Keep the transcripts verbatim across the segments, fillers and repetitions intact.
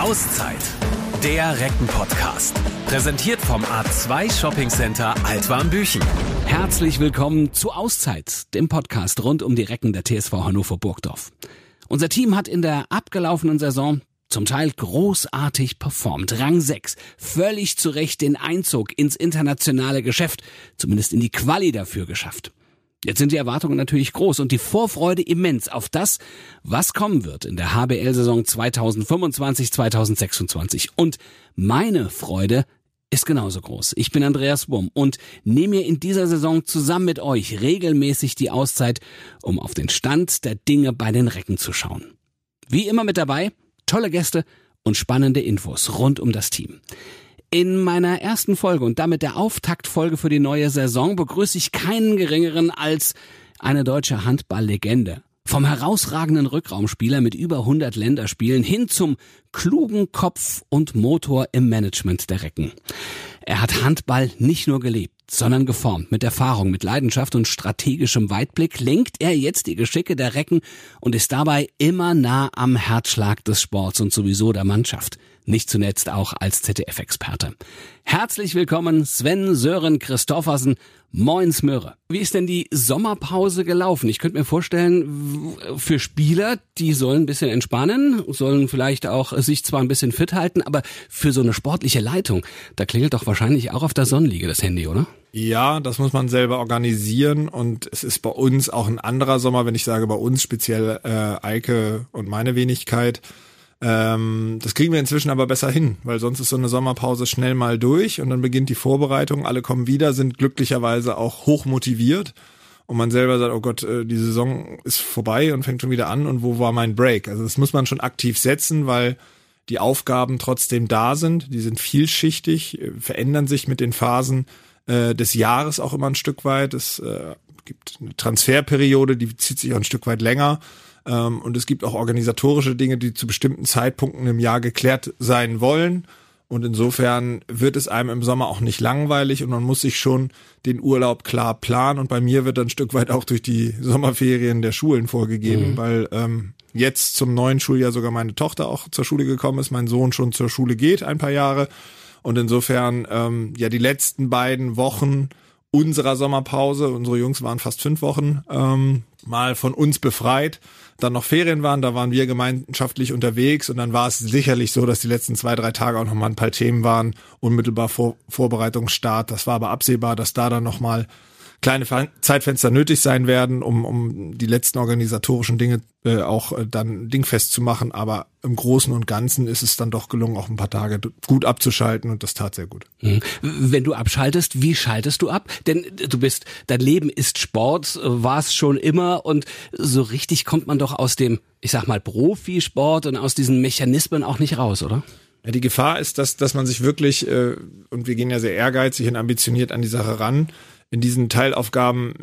Auszeit. Der Recken-Podcast. Präsentiert vom A zwei Shopping Center Altwarmbüchen. Herzlich willkommen zu Auszeit, dem Podcast rund um die Recken der T S V Hannover Burgdorf. Unser Team hat in der abgelaufenen Saison zum Teil großartig performt. Rang sechs, völlig zu Recht den Einzug ins internationale Geschäft, zumindest in die Quali dafür geschafft. Jetzt sind die Erwartungen natürlich groß und die Vorfreude immens auf das, was kommen wird in der H B L-Saison zweitausendfünfundzwanzig zweitausendsechsundzwanzig. Und meine Freude ist genauso groß. Ich bin Andreas Wurm und nehme mir in dieser Saison zusammen mit euch regelmäßig die Auszeit, um auf den Stand der Dinge bei den Recken zu schauen. Wie immer mit dabei, tolle Gäste und spannende Infos rund um das Team. In meiner ersten Folge und damit der Auftaktfolge für die neue Saison begrüße ich keinen geringeren als eine deutsche Handballlegende. Vom herausragenden Rückraumspieler mit über hundert Länderspielen hin zum klugen Kopf und Motor im Management der Recken. Er hat Handball nicht nur gelebt, sondern geformt. Mit Erfahrung, mit Leidenschaft und strategischem Weitblick lenkt er jetzt die Geschicke der Recken und ist dabei immer nah am Herzschlag des Sports und sowieso der Mannschaft. Nicht zuletzt auch als Z D F-Experte. Herzlich willkommen, Sven Sören Christoffersen. Moin Smöre. Wie ist denn die Sommerpause gelaufen? Ich könnte mir vorstellen, für Spieler, die sollen ein bisschen entspannen, sollen vielleicht auch sich zwar ein bisschen fit halten, aber für so eine sportliche Leitung, da klingelt doch wahrscheinlich auch auf der Sonnenliege das Handy, oder? Ja, das muss man selber organisieren und es ist bei uns auch ein anderer Sommer, wenn ich sage bei uns, speziell äh, Eike und meine Wenigkeit. Ähm, das kriegen wir inzwischen aber besser hin, weil sonst ist so eine Sommerpause schnell mal durch und dann beginnt die Vorbereitung, alle kommen wieder, sind glücklicherweise auch hoch motiviert und man selber sagt, oh Gott, äh, die Saison ist vorbei und fängt schon wieder an und wo war mein Break? Also das muss man schon aktiv setzen, weil die Aufgaben trotzdem da sind, die sind vielschichtig, äh, verändern sich mit den Phasen äh, des Jahres auch immer ein Stück weit. Es äh, gibt eine Transferperiode, die zieht sich auch ein Stück weit länger. Und es gibt auch organisatorische Dinge, die zu bestimmten Zeitpunkten im Jahr geklärt sein wollen. Und insofern wird es einem im Sommer auch nicht langweilig und man muss sich schon den Urlaub klar planen. Und bei mir wird dann ein Stück weit auch durch die Sommerferien der Schulen vorgegeben, mhm. weil ähm, jetzt zum neuen Schuljahr sogar meine Tochter auch zur Schule gekommen ist, mein Sohn schon zur Schule geht, ein paar Jahre. Und insofern, ähm, ja, die letzten beiden Wochen unserer Sommerpause, unsere Jungs waren fast fünf Wochen, ähm, mal von uns befreit, dann noch Ferien waren, da waren wir gemeinschaftlich unterwegs und dann war es sicherlich so, dass die letzten zwei, drei Tage auch nochmal ein paar Themen waren, unmittelbar vor Vorbereitungsstart. Das war aber absehbar, dass da dann nochmal kleine Zeitfenster nötig sein werden, um um die letzten organisatorischen Dinge äh, auch äh, dann dingfest zu machen. Aber im Großen und Ganzen ist es dann doch gelungen, auch ein paar Tage gut abzuschalten und das tat sehr gut. Wenn du abschaltest, wie schaltest du ab? Denn du bist, dein Leben ist Sport, war es schon immer und so richtig kommt man doch aus dem, ich sag mal, Profisport und aus diesen Mechanismen auch nicht raus, oder? Ja, die Gefahr ist, dass dass man sich wirklich, äh, und wir gehen ja sehr ehrgeizig und ambitioniert an die Sache ran, in diesen Teilaufgaben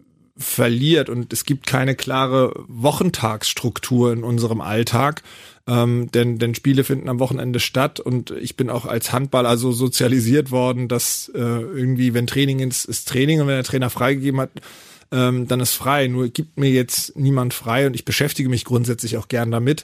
verliert und es gibt keine klare Wochentagsstruktur in unserem Alltag, ähm, denn denn Spiele finden am Wochenende statt und ich bin auch als Handballer so sozialisiert worden, dass äh, irgendwie, wenn Training ist, ist Training und wenn der Trainer freigegeben hat, ähm, dann ist frei. Nur gibt mir jetzt niemand frei und ich beschäftige mich grundsätzlich auch gern damit.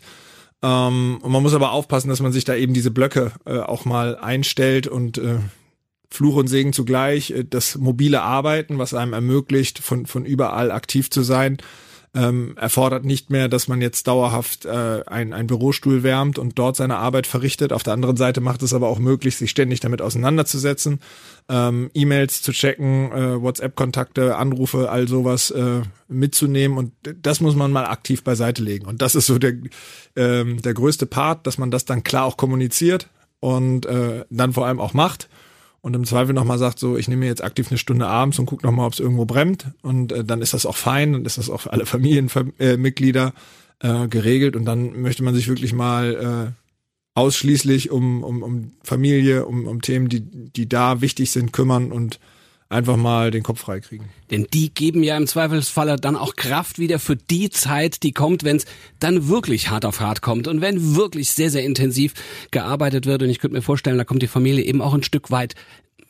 Ähm, und man muss aber aufpassen, dass man sich da eben diese Blöcke äh, auch mal einstellt und äh, Fluch und Segen zugleich, das mobile Arbeiten, was einem ermöglicht, von von überall aktiv zu sein, ähm, erfordert nicht mehr, dass man jetzt dauerhaft äh, ein, ein Bürostuhl wärmt und dort seine Arbeit verrichtet. Auf der anderen Seite macht es aber auch möglich, sich ständig damit auseinanderzusetzen, ähm, E-Mails zu checken, äh, WhatsApp-Kontakte, Anrufe, all sowas äh, mitzunehmen und das muss man mal aktiv beiseite legen. Und das ist so der, ähm, der größte Part, dass man das dann klar auch kommuniziert und äh, dann vor allem auch macht. Und im Zweifel nochmal sagt so, ich nehme mir jetzt aktiv eine Stunde abends und gucke nochmal, ob es irgendwo brennt. Und äh, dann ist das auch fein, dann ist das auch für alle Familienmitglieder äh, geregelt. Und dann möchte man sich wirklich mal äh, ausschließlich um um um Familie, um um Themen, die die da wichtig sind, kümmern und einfach mal den Kopf frei kriegen. Denn die geben ja im Zweifelsfalle dann auch Kraft wieder für die Zeit, die kommt, wenn es dann wirklich hart auf hart kommt und wenn wirklich sehr, sehr intensiv gearbeitet wird. Und ich könnte mir vorstellen, da kommt die Familie eben auch ein Stück weit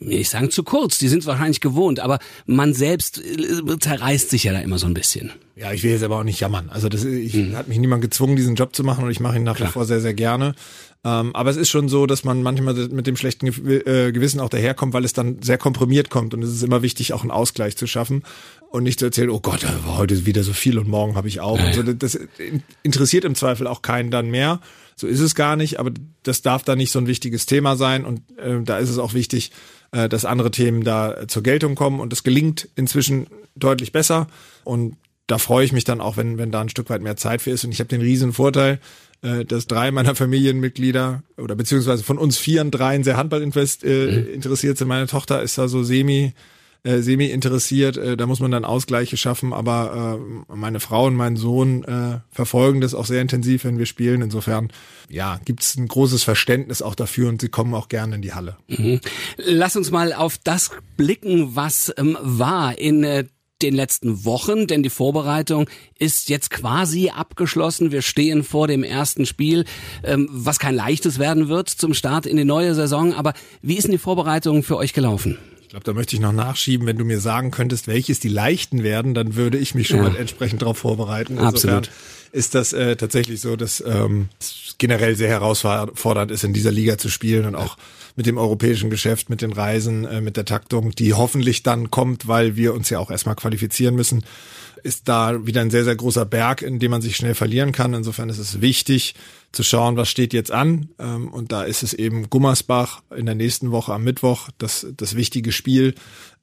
will nicht sagen zu kurz, die sind es wahrscheinlich gewohnt, aber man selbst äh, zerreißt sich ja da immer so ein bisschen. Ja, ich will jetzt aber auch nicht jammern. Also das ich, mhm. hat mich niemand gezwungen, diesen Job zu machen und ich mache ihn nach wie vor sehr, sehr gerne. Ähm, aber es ist schon so, dass man manchmal mit dem schlechten äh, Gewissen auch daherkommt, weil es dann sehr komprimiert kommt und es ist immer wichtig, auch einen Ausgleich zu schaffen und nicht zu erzählen, oh Gott, da war heute wieder so viel und morgen habe ich auch. Ja, ja. Und so, das interessiert im Zweifel auch keinen dann mehr. So ist es gar nicht, aber das darf da nicht so ein wichtiges Thema sein und äh, da ist es auch wichtig, äh, dass andere Themen da zur Geltung kommen und das gelingt inzwischen deutlich besser und da freue ich mich dann auch, wenn wenn da ein Stück weit mehr Zeit für ist und ich habe den riesen Vorteil, äh, dass drei meiner Familienmitglieder oder beziehungsweise von uns vieren, dreien sehr Handball invest, äh, mhm. interessiert sind. Meine Tochter ist da so semi Äh, semi interessiert, äh, da muss man dann Ausgleiche schaffen, aber äh, meine Frau und mein Sohn äh, verfolgen das auch sehr intensiv, wenn wir spielen. Insofern, ja, gibt es ein großes Verständnis auch dafür und sie kommen auch gerne in die Halle. Mhm. Lass uns mal auf das blicken, was ähm, war in äh, den letzten Wochen, denn die Vorbereitung ist jetzt quasi abgeschlossen. Wir stehen vor dem ersten Spiel, ähm, was kein leichtes werden wird zum Start in die neue Saison. Aber wie ist denn die Vorbereitung für euch gelaufen? Ich glaube, da möchte ich noch nachschieben, wenn du mir sagen könntest, welches die leichten werden, dann würde ich mich schon ja. mal entsprechend darauf vorbereiten. Insofern Absolut. Ist das äh, tatsächlich so, dass ähm, es generell sehr herausfordernd ist, in dieser Liga zu spielen und auch mit dem europäischen Geschäft, mit den Reisen, äh, mit der Taktung, die hoffentlich dann kommt, weil wir uns ja auch erstmal qualifizieren müssen, ist da wieder ein sehr, sehr großer Berg, in dem man sich schnell verlieren kann. Insofern ist es wichtig zu schauen, was steht jetzt an. Und da ist es eben Gummersbach in der nächsten Woche am Mittwoch, das das wichtige Spiel.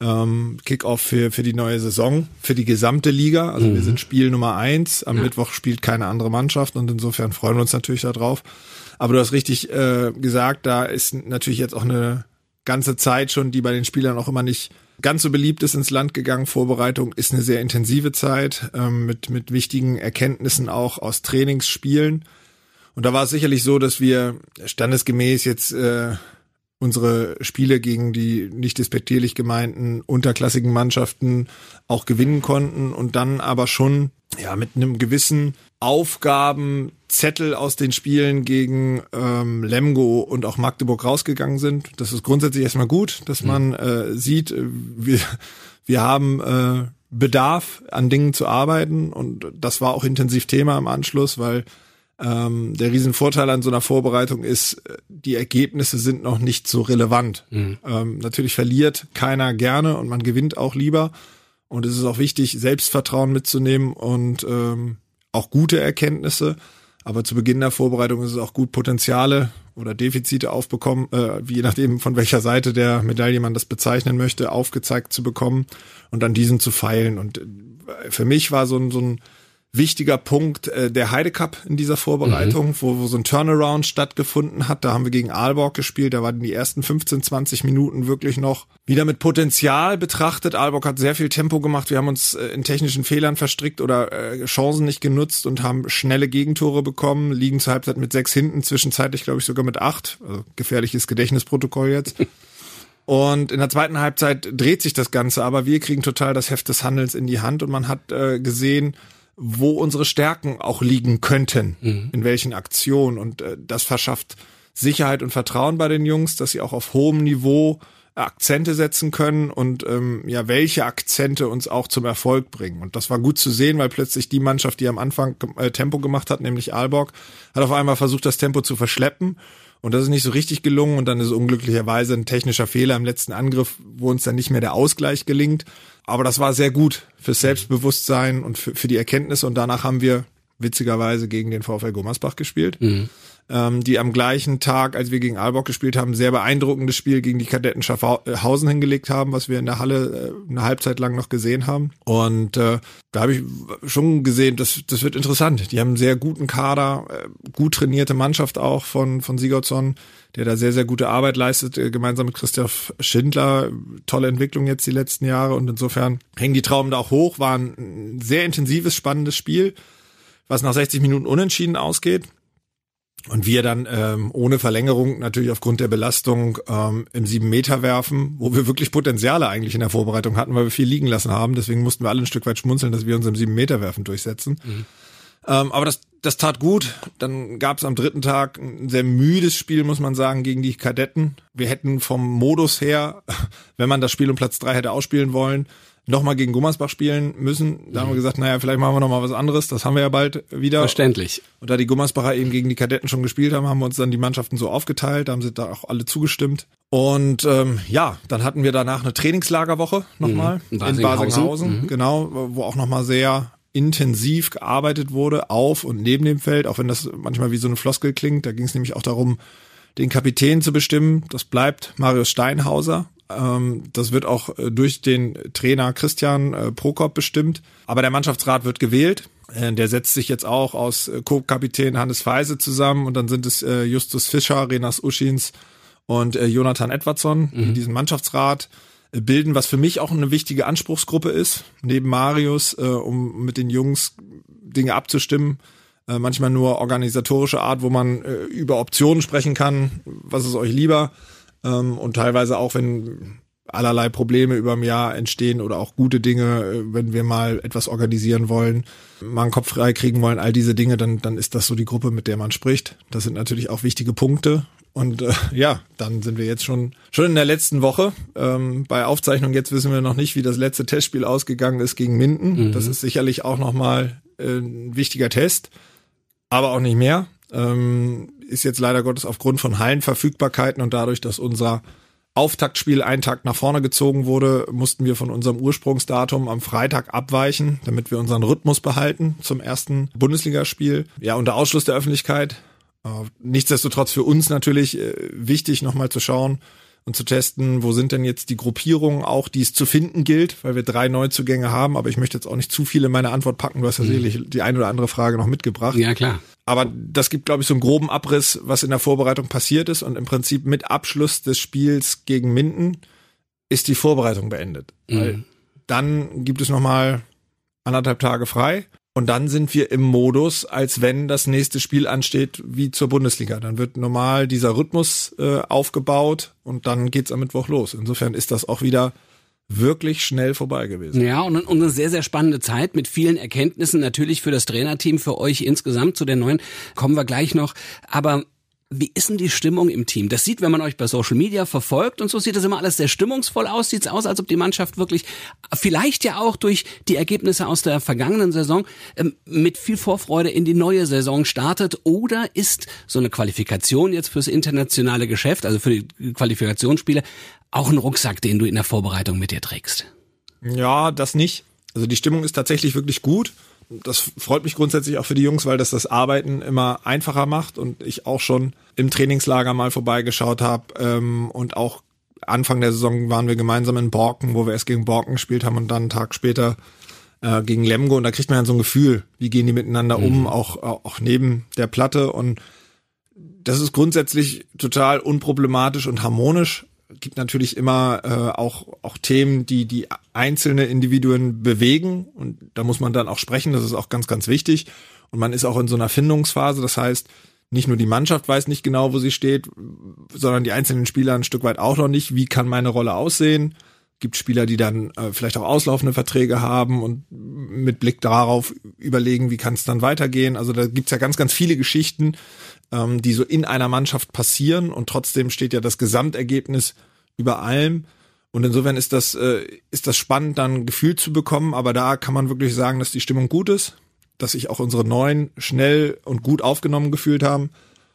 Kickoff für für die neue Saison, für die gesamte Liga. Also mhm. wir sind Spiel Nummer eins. Am ja. Mittwoch spielt keine andere Mannschaft und insofern freuen wir uns natürlich darauf. Aber du hast richtig äh, gesagt, da ist natürlich jetzt auch eine ganze Zeit schon, die bei den Spielern auch immer nicht ganz so beliebt ist, ins Land gegangen. Vorbereitung ist eine sehr intensive Zeit ähm, mit mit wichtigen Erkenntnissen auch aus Trainingsspielen. Und da war es sicherlich so, dass wir standesgemäß jetzt äh, unsere Spiele gegen die nicht despektierlich gemeinten unterklassigen Mannschaften auch gewinnen konnten und dann aber schon ja mit einem gewissen Aufgabenzettel aus den Spielen gegen ähm, Lemgo und auch Magdeburg rausgegangen sind. Das ist grundsätzlich erstmal gut, dass man äh, sieht, wir wir haben äh, Bedarf an Dingen zu arbeiten und das war auch intensiv Thema im Anschluss, weil ähm, der Riesenvorteil an so einer Vorbereitung ist, die Ergebnisse sind noch nicht so relevant. Mhm. Ähm, natürlich verliert keiner gerne und man gewinnt auch lieber. Und es ist auch wichtig, Selbstvertrauen mitzunehmen und ähm, auch gute Erkenntnisse. Aber zu Beginn der Vorbereitung ist es auch gut, Potenziale oder Defizite aufbekommen, äh, je nachdem von welcher Seite der Medaille man das bezeichnen möchte, aufgezeigt zu bekommen und an diesen zu feilen. Und für mich war so ein, so ein wichtiger Punkt äh, der Heide Cup in dieser Vorbereitung, mhm. wo, wo so ein Turnaround stattgefunden hat. Da haben wir gegen Aalborg gespielt. Da waren die ersten fünfzehn, zwanzig Minuten wirklich noch wieder mit Potenzial betrachtet. Aalborg hat sehr viel Tempo gemacht. Wir haben uns äh, in technischen Fehlern verstrickt oder äh, Chancen nicht genutzt und haben schnelle Gegentore bekommen. Liegen zur Halbzeit mit sechs hinten, zwischenzeitlich glaube ich sogar mit acht. Also gefährliches Gedächtnisprotokoll jetzt. Und in der zweiten Halbzeit dreht sich das Ganze, aber wir kriegen total das Heft des Handelns in die Hand und man hat äh, gesehen, wo unsere Stärken auch liegen könnten, mhm. in welchen Aktionen. Und äh, das verschafft Sicherheit und Vertrauen bei den Jungs, dass sie auch auf hohem Niveau Akzente setzen können und ähm, ja, welche Akzente uns auch zum Erfolg bringen. Und das war gut zu sehen, weil plötzlich die Mannschaft, die am Anfang äh, Tempo gemacht hat, nämlich Aalborg, hat auf einmal versucht, das Tempo zu verschleppen. Und das ist nicht so richtig gelungen. Und dann ist unglücklicherweise ein technischer Fehler im letzten Angriff, wo uns dann nicht mehr der Ausgleich gelingt. Aber das war sehr gut fürs Selbstbewusstsein und für, für die Erkenntnisse. Und danach haben wir witzigerweise gegen den VfL Gummersbach gespielt, mhm. ähm, die am gleichen Tag, als wir gegen Aalborg gespielt haben, sehr beeindruckendes Spiel gegen die Kadetten Schaffhausen hingelegt haben, was wir in der Halle äh, eine Halbzeit lang noch gesehen haben. Und äh, da habe ich schon gesehen, das, das wird interessant. Die haben einen sehr guten Kader, äh, gut trainierte Mannschaft auch von, von Sigurdsson, der da sehr, sehr gute Arbeit leistet, äh, gemeinsam mit Christoph Schindler. Tolle Entwicklung jetzt die letzten Jahre und insofern hängen die Trauben da auch hoch. War ein sehr intensives, spannendes Spiel, was nach sechzig Minuten unentschieden ausgeht. Und wir dann ähm, ohne Verlängerung natürlich aufgrund der Belastung ähm, im sieben Meter werfen, wo wir wirklich Potenziale eigentlich in der Vorbereitung hatten, weil wir viel liegen lassen haben. Deswegen mussten wir alle ein Stück weit schmunzeln, dass wir uns im sieben Meter werfen durchsetzen. Mhm. Ähm, aber das das tat gut. Dann gab es am dritten Tag ein sehr müdes Spiel, muss man sagen, gegen die Kadetten. Wir hätten vom Modus her, wenn man das Spiel um Platz drei hätte ausspielen wollen, nochmal gegen Gummersbach spielen müssen. Da haben wir gesagt, naja, vielleicht machen wir nochmal was anderes. Das haben wir ja bald wieder. Verständlich. Und da die Gummersbacher eben gegen die Kadetten schon gespielt haben, haben wir uns dann die Mannschaften so aufgeteilt. Da haben sie da auch alle zugestimmt. Und ähm, ja, dann hatten wir danach eine Trainingslagerwoche nochmal mhm. in in Basinghausen. Mhm. Genau, wo auch nochmal sehr intensiv gearbeitet wurde, auf und neben dem Feld, auch wenn das manchmal wie so eine Floskel klingt. Da ging es nämlich auch darum, den Kapitän zu bestimmen. Das bleibt Marius Steinhauser. Das wird auch durch den Trainer Christian Prokop bestimmt. Aber der Mannschaftsrat wird gewählt. Der setzt sich jetzt auch aus Co-Kapitän Hannes Feise zusammen. Und dann sind es Justus Fischer, Renas Uschins und Jonathan Edwardsson, die mhm. diesen Mannschaftsrat bilden, was für mich auch eine wichtige Anspruchsgruppe ist. Neben Marius, um mit den Jungs Dinge abzustimmen. Manchmal nur organisatorische Art, wo man über Optionen sprechen kann. Was ist euch lieber? Und teilweise auch, wenn allerlei Probleme über ein Jahr entstehen oder auch gute Dinge, wenn wir mal etwas organisieren wollen, mal einen Kopf frei kriegen wollen, all diese Dinge, dann dann ist das so die Gruppe, mit der man spricht. Das sind natürlich auch wichtige Punkte. Und äh, ja, dann sind wir jetzt schon schon in der letzten Woche. Ähm, bei Aufzeichnung jetzt wissen wir noch nicht, wie das letzte Testspiel ausgegangen ist gegen Minden. Mhm. Das ist sicherlich auch nochmal äh, ein wichtiger Test, aber auch nicht mehr. Ähm, ist jetzt leider Gottes aufgrund von Hallenverfügbarkeiten und dadurch, dass unser Auftaktspiel einen Tag nach vorne gezogen wurde, mussten wir von unserem Ursprungsdatum am Freitag abweichen, damit wir unseren Rhythmus behalten zum ersten Bundesligaspiel. Ja, unter Ausschluss der Öffentlichkeit. Äh, nichtsdestotrotz für uns natürlich äh, wichtig, nochmal zu schauen und zu testen, wo sind denn jetzt die Gruppierungen auch, die es zu finden gilt, weil wir drei Neuzugänge haben, aber ich möchte jetzt auch nicht zu viel in meine Antwort packen, du hast ja sicherlich die eine oder andere Frage noch mitgebracht. Ja, klar. Aber das gibt, glaube ich, so einen groben Abriss, was in der Vorbereitung passiert ist und im Prinzip mit Abschluss des Spiels gegen Minden ist die Vorbereitung beendet. Mhm. Weil dann gibt es nochmal anderthalb Tage frei. Und dann sind wir im Modus, als wenn das nächste Spiel ansteht, wie zur Bundesliga. Dann wird normal dieser Rhythmus äh, aufgebaut und dann geht's am Mittwoch los. Insofern ist das auch wieder wirklich schnell vorbei gewesen. Ja, und, und eine sehr, sehr spannende Zeit mit vielen Erkenntnissen. Natürlich für das Trainerteam, für euch insgesamt. Zu den neuen kommen wir gleich noch. Aber wie ist denn die Stimmung im Team? Das sieht, wenn man euch bei Social Media verfolgt und so, sieht das immer alles sehr stimmungsvoll aus. Sieht's aus, als ob die Mannschaft wirklich, vielleicht ja auch durch die Ergebnisse aus der vergangenen Saison, ähm, mit viel Vorfreude in die neue Saison startet? Oder ist so eine Qualifikation jetzt fürs internationale Geschäft, also für die Qualifikationsspiele, auch ein Rucksack, den du in der Vorbereitung mit dir trägst? Ja, das nicht. Also die Stimmung ist tatsächlich wirklich gut. Das freut mich grundsätzlich auch für die Jungs, weil das das Arbeiten immer einfacher macht und ich auch schon im Trainingslager mal vorbeigeschaut habe ähm, und auch Anfang der Saison waren wir gemeinsam in Borken, wo wir erst gegen Borken gespielt haben und dann einen Tag später äh, gegen Lemgo und da kriegt man ja so ein Gefühl, wie gehen die miteinander um, mhm. auch auch neben der Platte und das ist grundsätzlich total unproblematisch und harmonisch. Gibt natürlich immer äh, auch auch Themen, die die einzelne Individuen bewegen und da muss man dann auch sprechen, das ist auch ganz, ganz wichtig und man ist auch in so einer Findungsphase, das heißt, nicht nur die Mannschaft weiß nicht genau, wo sie steht, sondern die einzelnen Spieler ein Stück weit auch noch nicht, wie kann meine Rolle aussehen, gibt Spieler, die dann äh, vielleicht auch auslaufende Verträge haben und mit Blick darauf überlegen, wie kann es dann weitergehen, also da gibt's ja ganz, ganz viele Geschichten, ähm, die so in einer Mannschaft passieren und trotzdem steht ja das Gesamtergebnis über allem und insofern ist das äh, ist das spannend, dann ein Gefühl zu bekommen, aber da kann man wirklich sagen, dass die Stimmung gut ist, dass sich auch unsere Neuen schnell und gut aufgenommen gefühlt haben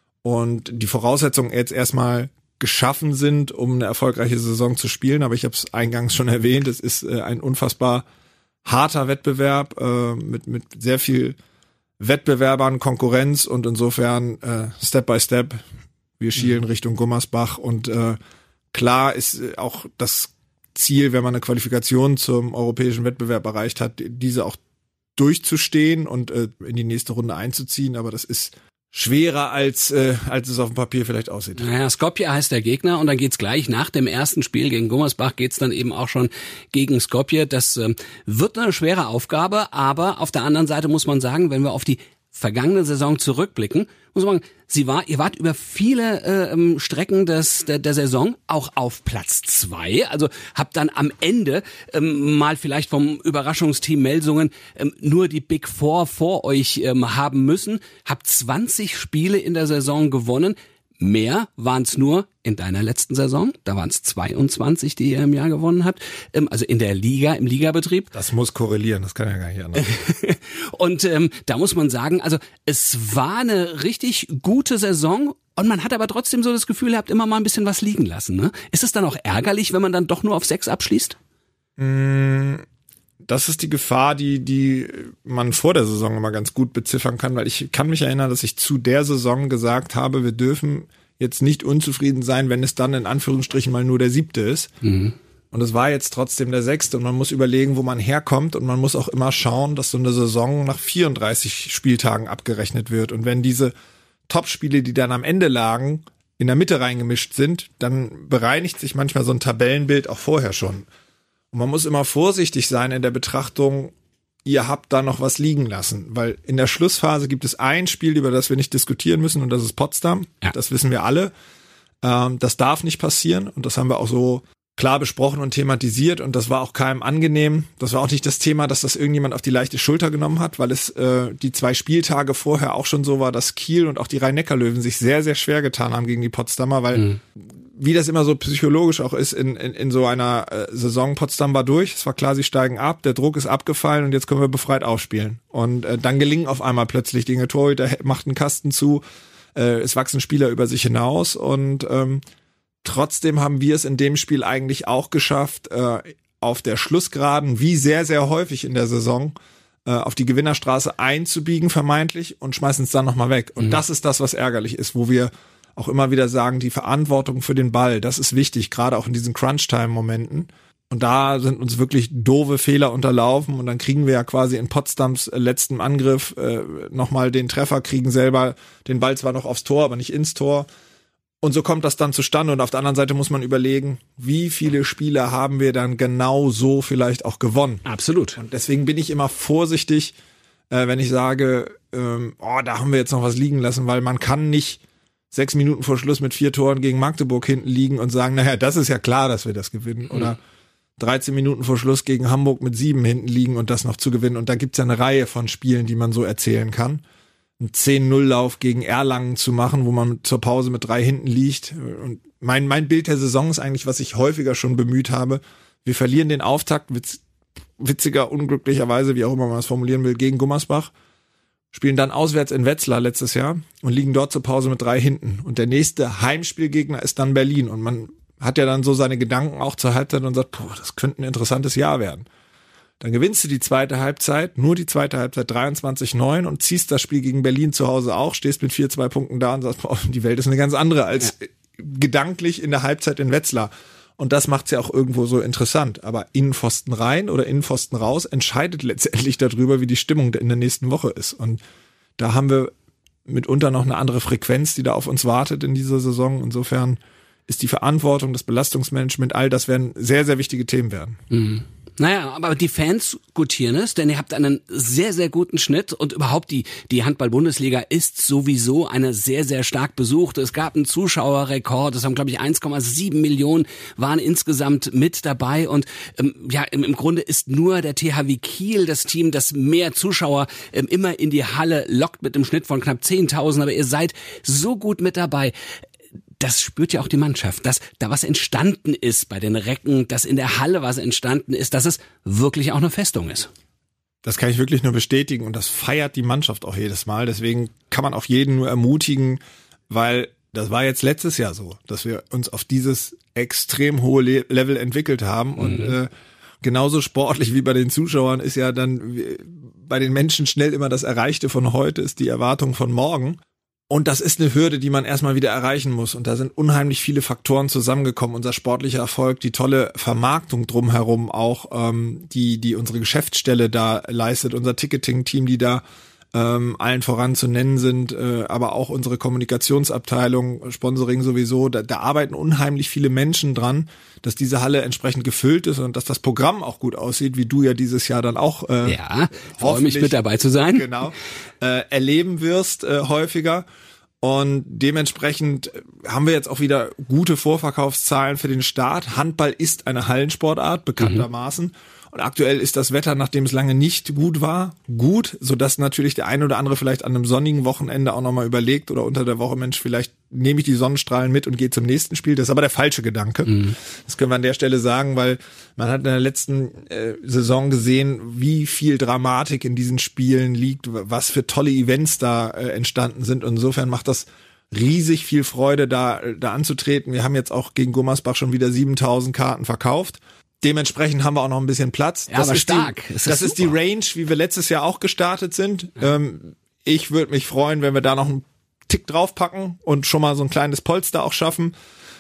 und die Voraussetzungen jetzt erstmal geschaffen sind, um eine erfolgreiche Saison zu spielen, aber ich habe es eingangs schon erwähnt, es ist äh, ein unfassbar harter Wettbewerb äh, mit mit sehr viel Wettbewerbern, Konkurrenz und insofern äh, Step by Step, wir schielen mhm. Richtung Gummersbach und äh, klar ist auch das Ziel, wenn man eine Qualifikation zum europäischen Wettbewerb erreicht hat, diese auch durchzustehen und äh, in die nächste Runde einzuziehen, aber das ist schwerer, als äh, als es auf dem Papier vielleicht aussieht. Naja, Skopje heißt der Gegner und dann geht's gleich nach dem ersten Spiel gegen Gummersbach geht's dann eben auch schon gegen Skopje. Das äh, wird eine schwere Aufgabe, aber auf der anderen Seite muss man sagen, wenn wir auf die vergangene Saison zurückblicken, muss man sagen, sie war, ihr wart über viele äh, Strecken des, der, der Saison auch auf Platz zwei, also habt dann am Ende ähm, mal vielleicht vom Überraschungsteam Melsungen ähm, nur die Big Four vor euch ähm, haben müssen, habt zwanzig Spiele in der Saison gewonnen. Mehr waren es nur in deiner letzten Saison. Da waren es zweiundzwanzig, die ihr im Jahr gewonnen habt. Also in der Liga, im Ligabetrieb. Das muss korrelieren, das kann ja gar nicht anders. Und ähm, da muss man sagen, also es war eine richtig gute Saison. Und man hat aber trotzdem so das Gefühl, ihr habt immer mal ein bisschen was liegen lassen. Ne? Ist es dann auch ärgerlich, wenn man dann doch nur auf sechs abschließt? Das ist die Gefahr, die die man vor der Saison immer ganz gut beziffern kann, weil ich kann mich erinnern, dass ich zu der Saison gesagt habe, wir dürfen jetzt nicht unzufrieden sein, wenn es dann in Anführungsstrichen mal nur der siebte ist. Mhm. Und es war jetzt trotzdem der sechste und man muss überlegen, wo man herkommt und man muss auch immer schauen, dass so eine Saison nach vierunddreißig Spieltagen abgerechnet wird. Und wenn diese Topspiele, die dann am Ende lagen, in der Mitte reingemischt sind, dann bereinigt sich manchmal so ein Tabellenbild auch vorher schon. Und man muss immer vorsichtig sein in der Betrachtung, ihr habt da noch was liegen lassen. Weil in der Schlussphase gibt es ein Spiel, über das wir nicht diskutieren müssen, und das ist Potsdam. Ja. Das wissen wir alle. Ähm, das darf nicht passieren und das haben wir auch so klar besprochen und thematisiert und das war auch keinem angenehm. Das war auch nicht das Thema, dass das irgendjemand auf die leichte Schulter genommen hat, weil es äh, die zwei Spieltage vorher auch schon so war, dass Kiel und auch die Rhein-Neckar-Löwen sich sehr, sehr schwer getan haben gegen die Potsdamer, weil mhm. wie das immer so psychologisch auch ist in, in, in so einer äh, Saison, Potsdam war durch, es war klar, sie steigen ab, der Druck ist abgefallen und jetzt können wir befreit aufspielen. Und äh, dann gelingen auf einmal plötzlich Dinge, Torhüter macht einen Kasten zu, äh, es wachsen Spieler über sich hinaus und ähm, trotzdem haben wir es in dem Spiel eigentlich auch geschafft, äh, auf der Schlussgeraden, wie sehr, sehr häufig in der Saison, äh, auf die Gewinnerstraße einzubiegen vermeintlich und schmeißen es dann nochmal weg. Und mhm. das ist das, was ärgerlich ist, wo wir auch immer wieder sagen, die Verantwortung für den Ball, das ist wichtig, gerade auch in diesen Crunch-Time-Momenten. Und da sind uns wirklich doofe Fehler unterlaufen und dann kriegen wir ja quasi in Potsdams letzten Angriff äh, nochmal den Treffer, kriegen selber den Ball zwar noch aufs Tor, aber nicht ins Tor. Und so kommt das dann zustande und auf der anderen Seite muss man überlegen, wie viele Spiele haben wir dann genau so vielleicht auch gewonnen. Absolut. Und deswegen bin ich immer vorsichtig, äh, wenn ich sage, ähm, oh, da haben wir jetzt noch was liegen lassen, weil man kann nicht sechs Minuten vor Schluss mit vier Toren gegen Magdeburg hinten liegen und sagen, naja, das ist ja klar, dass wir das gewinnen. Oder mhm. dreizehn Minuten vor Schluss gegen Hamburg mit sieben hinten liegen und das noch zu gewinnen. Und da gibt's ja eine Reihe von Spielen, die man so erzählen kann. Einen zehn null Lauf gegen Erlangen zu machen, wo man zur Pause mit drei hinten liegt. Und mein, mein Bild der Saison ist eigentlich, was ich häufiger schon bemüht habe. Wir verlieren den Auftakt, witz, witziger, unglücklicherweise, wie auch immer man es formulieren will, gegen Gummersbach. Spielen dann auswärts in Wetzlar letztes Jahr und liegen dort zur Pause mit drei hinten. Und der nächste Heimspielgegner ist dann Berlin. Und man hat ja dann so seine Gedanken auch zur Halbzeit und sagt, boah, das könnte ein interessantes Jahr werden. Dann gewinnst du die zweite Halbzeit, nur die zweite Halbzeit dreiundzwanzig neun und ziehst das Spiel gegen Berlin zu Hause auch, stehst mit vier zwei Punkten da und sagst, boah, die Welt ist eine ganz andere als ja. gedanklich in der Halbzeit in Wetzlar. Und das macht's ja auch irgendwo so interessant. Aber Innenpfosten rein oder Innenpfosten raus entscheidet letztendlich darüber, wie die Stimmung in der nächsten Woche ist. Und da haben wir mitunter noch eine andere Frequenz, die da auf uns wartet in dieser Saison. Insofern ist die Verantwortung, das Belastungsmanagement, all das werden sehr, sehr wichtige Themen werden. Mhm. Naja, aber die Fans gutieren es, denn ihr habt einen sehr, sehr guten Schnitt und überhaupt die die Handball-Bundesliga ist sowieso eine sehr, sehr stark besuchte. Es gab einen Zuschauerrekord, es haben, glaube ich, eins Komma sieben Millionen waren insgesamt mit dabei und ähm, ja, im, im Grunde ist nur der T H W Kiel das Team, das mehr Zuschauer ähm, immer in die Halle lockt mit einem Schnitt von knapp zehntausend, aber ihr seid so gut mit dabei. Das spürt ja auch die Mannschaft, dass da was entstanden ist bei den Recken, dass in der Halle was entstanden ist, dass es wirklich auch eine Festung ist. Das kann ich wirklich nur bestätigen und das feiert die Mannschaft auch jedes Mal. Deswegen kann man auch jeden nur ermutigen, weil das war jetzt letztes Jahr so, dass wir uns auf dieses extrem hohe Le- Level entwickelt haben mhm. und äh, genauso sportlich wie bei den Zuschauern ist ja dann bei den Menschen schnell immer das Erreichte von heute ist die Erwartung von morgen. Und das ist eine Hürde, die man erstmal wieder erreichen muss. Und da sind unheimlich viele Faktoren zusammengekommen. Unser sportlicher Erfolg, die tolle Vermarktung drumherum auch, ähm, die die unsere Geschäftsstelle da leistet, unser Ticketing-Team, die da ähm, allen voran zu nennen sind, äh, aber auch unsere Kommunikationsabteilung, Sponsoring sowieso, da, da arbeiten unheimlich viele Menschen dran, dass diese Halle entsprechend gefüllt ist und dass das Programm auch gut aussieht, wie du ja dieses Jahr dann auch äh, ja, freue mich mit dabei zu sein. Genau, äh, erleben wirst äh, häufiger. Und dementsprechend haben wir jetzt auch wieder gute Vorverkaufszahlen für den Start. Handball ist eine Hallensportart, bekanntermaßen. Mhm. Und aktuell ist das Wetter, nachdem es lange nicht gut war, gut, sodass natürlich der eine oder andere vielleicht an einem sonnigen Wochenende auch nochmal überlegt oder unter der Woche, Mensch, vielleicht nehme ich die Sonnenstrahlen mit und gehe zum nächsten Spiel. Das ist aber der falsche Gedanke. Mhm. Das können wir an der Stelle sagen, weil man hat in der letzten äh, Saison gesehen, wie viel Dramatik in diesen Spielen liegt, was für tolle Events da äh, entstanden sind. Und insofern macht das riesig viel Freude, da, da anzutreten. Wir haben jetzt auch gegen Gummersbach schon wieder siebentausend Karten verkauft. Dementsprechend haben wir auch noch ein bisschen Platz. Ja, das aber ist stark. Die, ist das das ist die Range, wie wir letztes Jahr auch gestartet sind. Ja. Ähm, ich würde mich freuen, wenn wir da noch einen Tick draufpacken und schon mal so ein kleines Polster auch schaffen.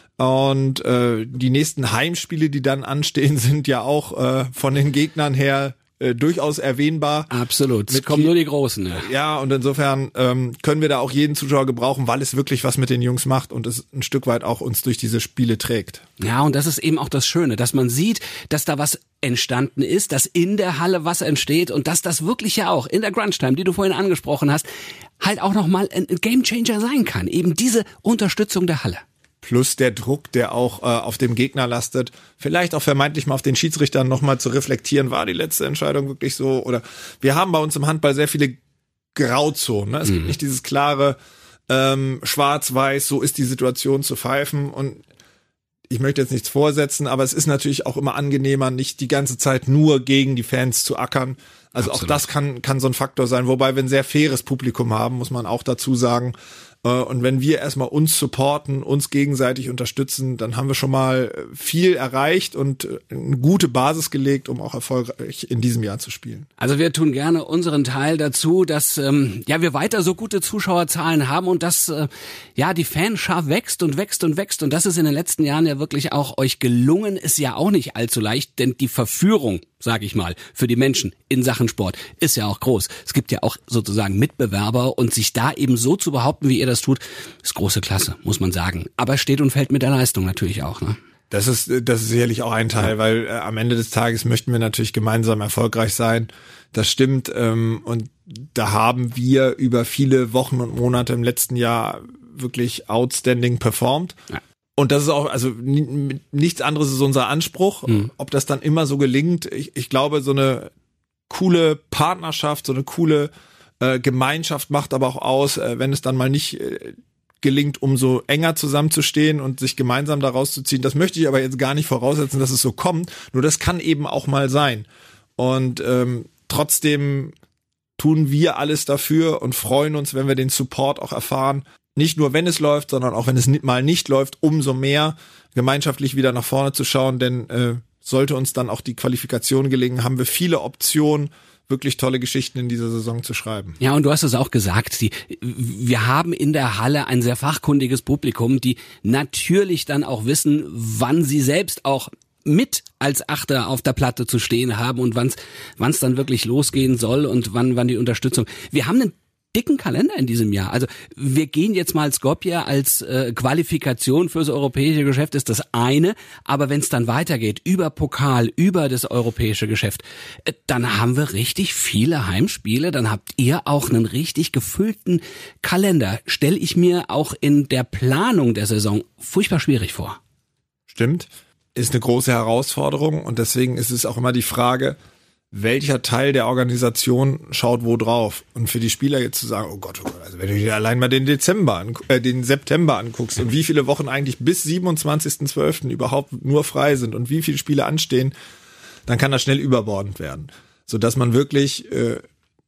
Und äh, die nächsten Heimspiele, die dann anstehen, sind ja auch äh, von den Gegnern her äh, durchaus erwähnbar. Absolut. Es kommen nur die Großen. Ja, ja, und insofern ähm, können wir da auch jeden Zuschauer gebrauchen, weil es wirklich was mit den Jungs macht und es ein Stück weit auch uns durch diese Spiele trägt. Ja, und das ist eben auch das Schöne, dass man sieht, dass da was entstanden ist, dass in der Halle was entsteht und dass das wirklich ja auch in der Crunch Time, die du vorhin angesprochen hast, halt auch nochmal ein Gamechanger sein kann. Eben diese Unterstützung der Halle. Plus der Druck, der auch äh, auf dem Gegner lastet, vielleicht auch vermeintlich mal auf den Schiedsrichtern nochmal zu reflektieren, war die letzte Entscheidung wirklich so? Oder wir haben bei uns im Handball sehr viele Grauzonen. Ne? Es mhm. gibt nicht dieses klare ähm, Schwarz-Weiß, so ist die Situation zu pfeifen. Und ich möchte jetzt nichts vorsetzen, aber es ist natürlich auch immer angenehmer, nicht die ganze Zeit nur gegen die Fans zu ackern. Also Absolut. Auch das kann kann so ein Faktor sein. Wobei wir ein sehr faires Publikum haben, muss man auch dazu sagen. Und wenn wir erstmal uns supporten, uns gegenseitig unterstützen, dann haben wir schon mal viel erreicht und eine gute Basis gelegt, um auch erfolgreich in diesem Jahr zu spielen. Also wir tun gerne unseren Teil dazu, dass ähm, ja wir weiter so gute Zuschauerzahlen haben und dass äh, ja die Fanschar wächst und wächst und wächst. Und das ist in den letzten Jahren ja wirklich auch euch gelungen. Ist ja auch nicht allzu leicht, denn die Verführung, sage ich mal, für die Menschen in Sachen Sport ist ja auch groß. Es gibt ja auch sozusagen Mitbewerber und sich da eben so zu behaupten, wie ihr das tut, ist große Klasse, muss man sagen. Aber steht und fällt mit der Leistung natürlich auch, ne? Das ist, das ist sicherlich auch ein Teil, ja. weil äh, am Ende des Tages möchten wir natürlich gemeinsam erfolgreich sein. Das stimmt. Ähm, und da haben wir über viele Wochen und Monate im letzten Jahr wirklich outstanding performt. Ja. Und das ist auch, also n- nichts anderes ist unser Anspruch. Mhm. Ob das dann immer so gelingt, ich, ich glaube, so eine coole Partnerschaft, so eine coole äh, Gemeinschaft macht aber auch aus, äh, wenn es dann mal nicht äh, gelingt, umso enger zusammenzustehen und sich gemeinsam da rauszuziehen. Das möchte ich aber jetzt gar nicht voraussetzen, dass es so kommt. Nur das kann eben auch mal sein. Und ähm, trotzdem tun wir alles dafür und freuen uns, wenn wir den Support auch erfahren. Nicht nur, wenn es läuft, sondern auch, wenn es mal nicht läuft, umso mehr gemeinschaftlich wieder nach vorne zu schauen. Denn äh, sollte uns dann auch die Qualifikation gelingen, haben wir viele Optionen, wirklich tolle Geschichten in dieser Saison zu schreiben. Ja, und du hast es auch gesagt, die, wir haben in der Halle ein sehr fachkundiges Publikum, die natürlich dann auch wissen, wann sie selbst auch mit als Achter auf der Platte zu stehen haben und wann es dann wirklich losgehen soll und wann wann die Unterstützung. Wir haben einen dicken Kalender in diesem Jahr. Also wir gehen jetzt mal Skopje als äh, Qualifikation fürs europäische Geschäft, ist das eine. Aber wenn es dann weitergeht, über Pokal, über das europäische Geschäft, äh, dann haben wir richtig viele Heimspiele. Dann habt ihr auch einen richtig gefüllten Kalender. Stelle ich mir auch in der Planung der Saison furchtbar schwierig vor. Stimmt. Ist eine große Herausforderung und deswegen ist es auch immer die Frage, welcher Teil der Organisation schaut wo drauf. Und für die Spieler jetzt zu sagen, oh Gott, oh Gott, also wenn du dir allein mal den Dezember, angu- äh, den September anguckst und wie viele Wochen eigentlich bis siebenundzwanzigsten zwölften überhaupt nur frei sind und wie viele Spiele anstehen, dann kann das schnell überbordend werden. Sodass man wirklich, äh,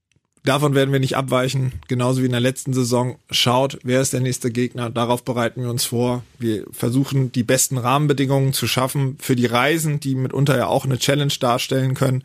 davon werden wir nicht abweichen, genauso wie in der letzten Saison, schaut, wer ist der nächste Gegner, darauf bereiten wir uns vor. Wir versuchen, die besten Rahmenbedingungen zu schaffen für die Reisen, die mitunter ja auch eine Challenge darstellen können.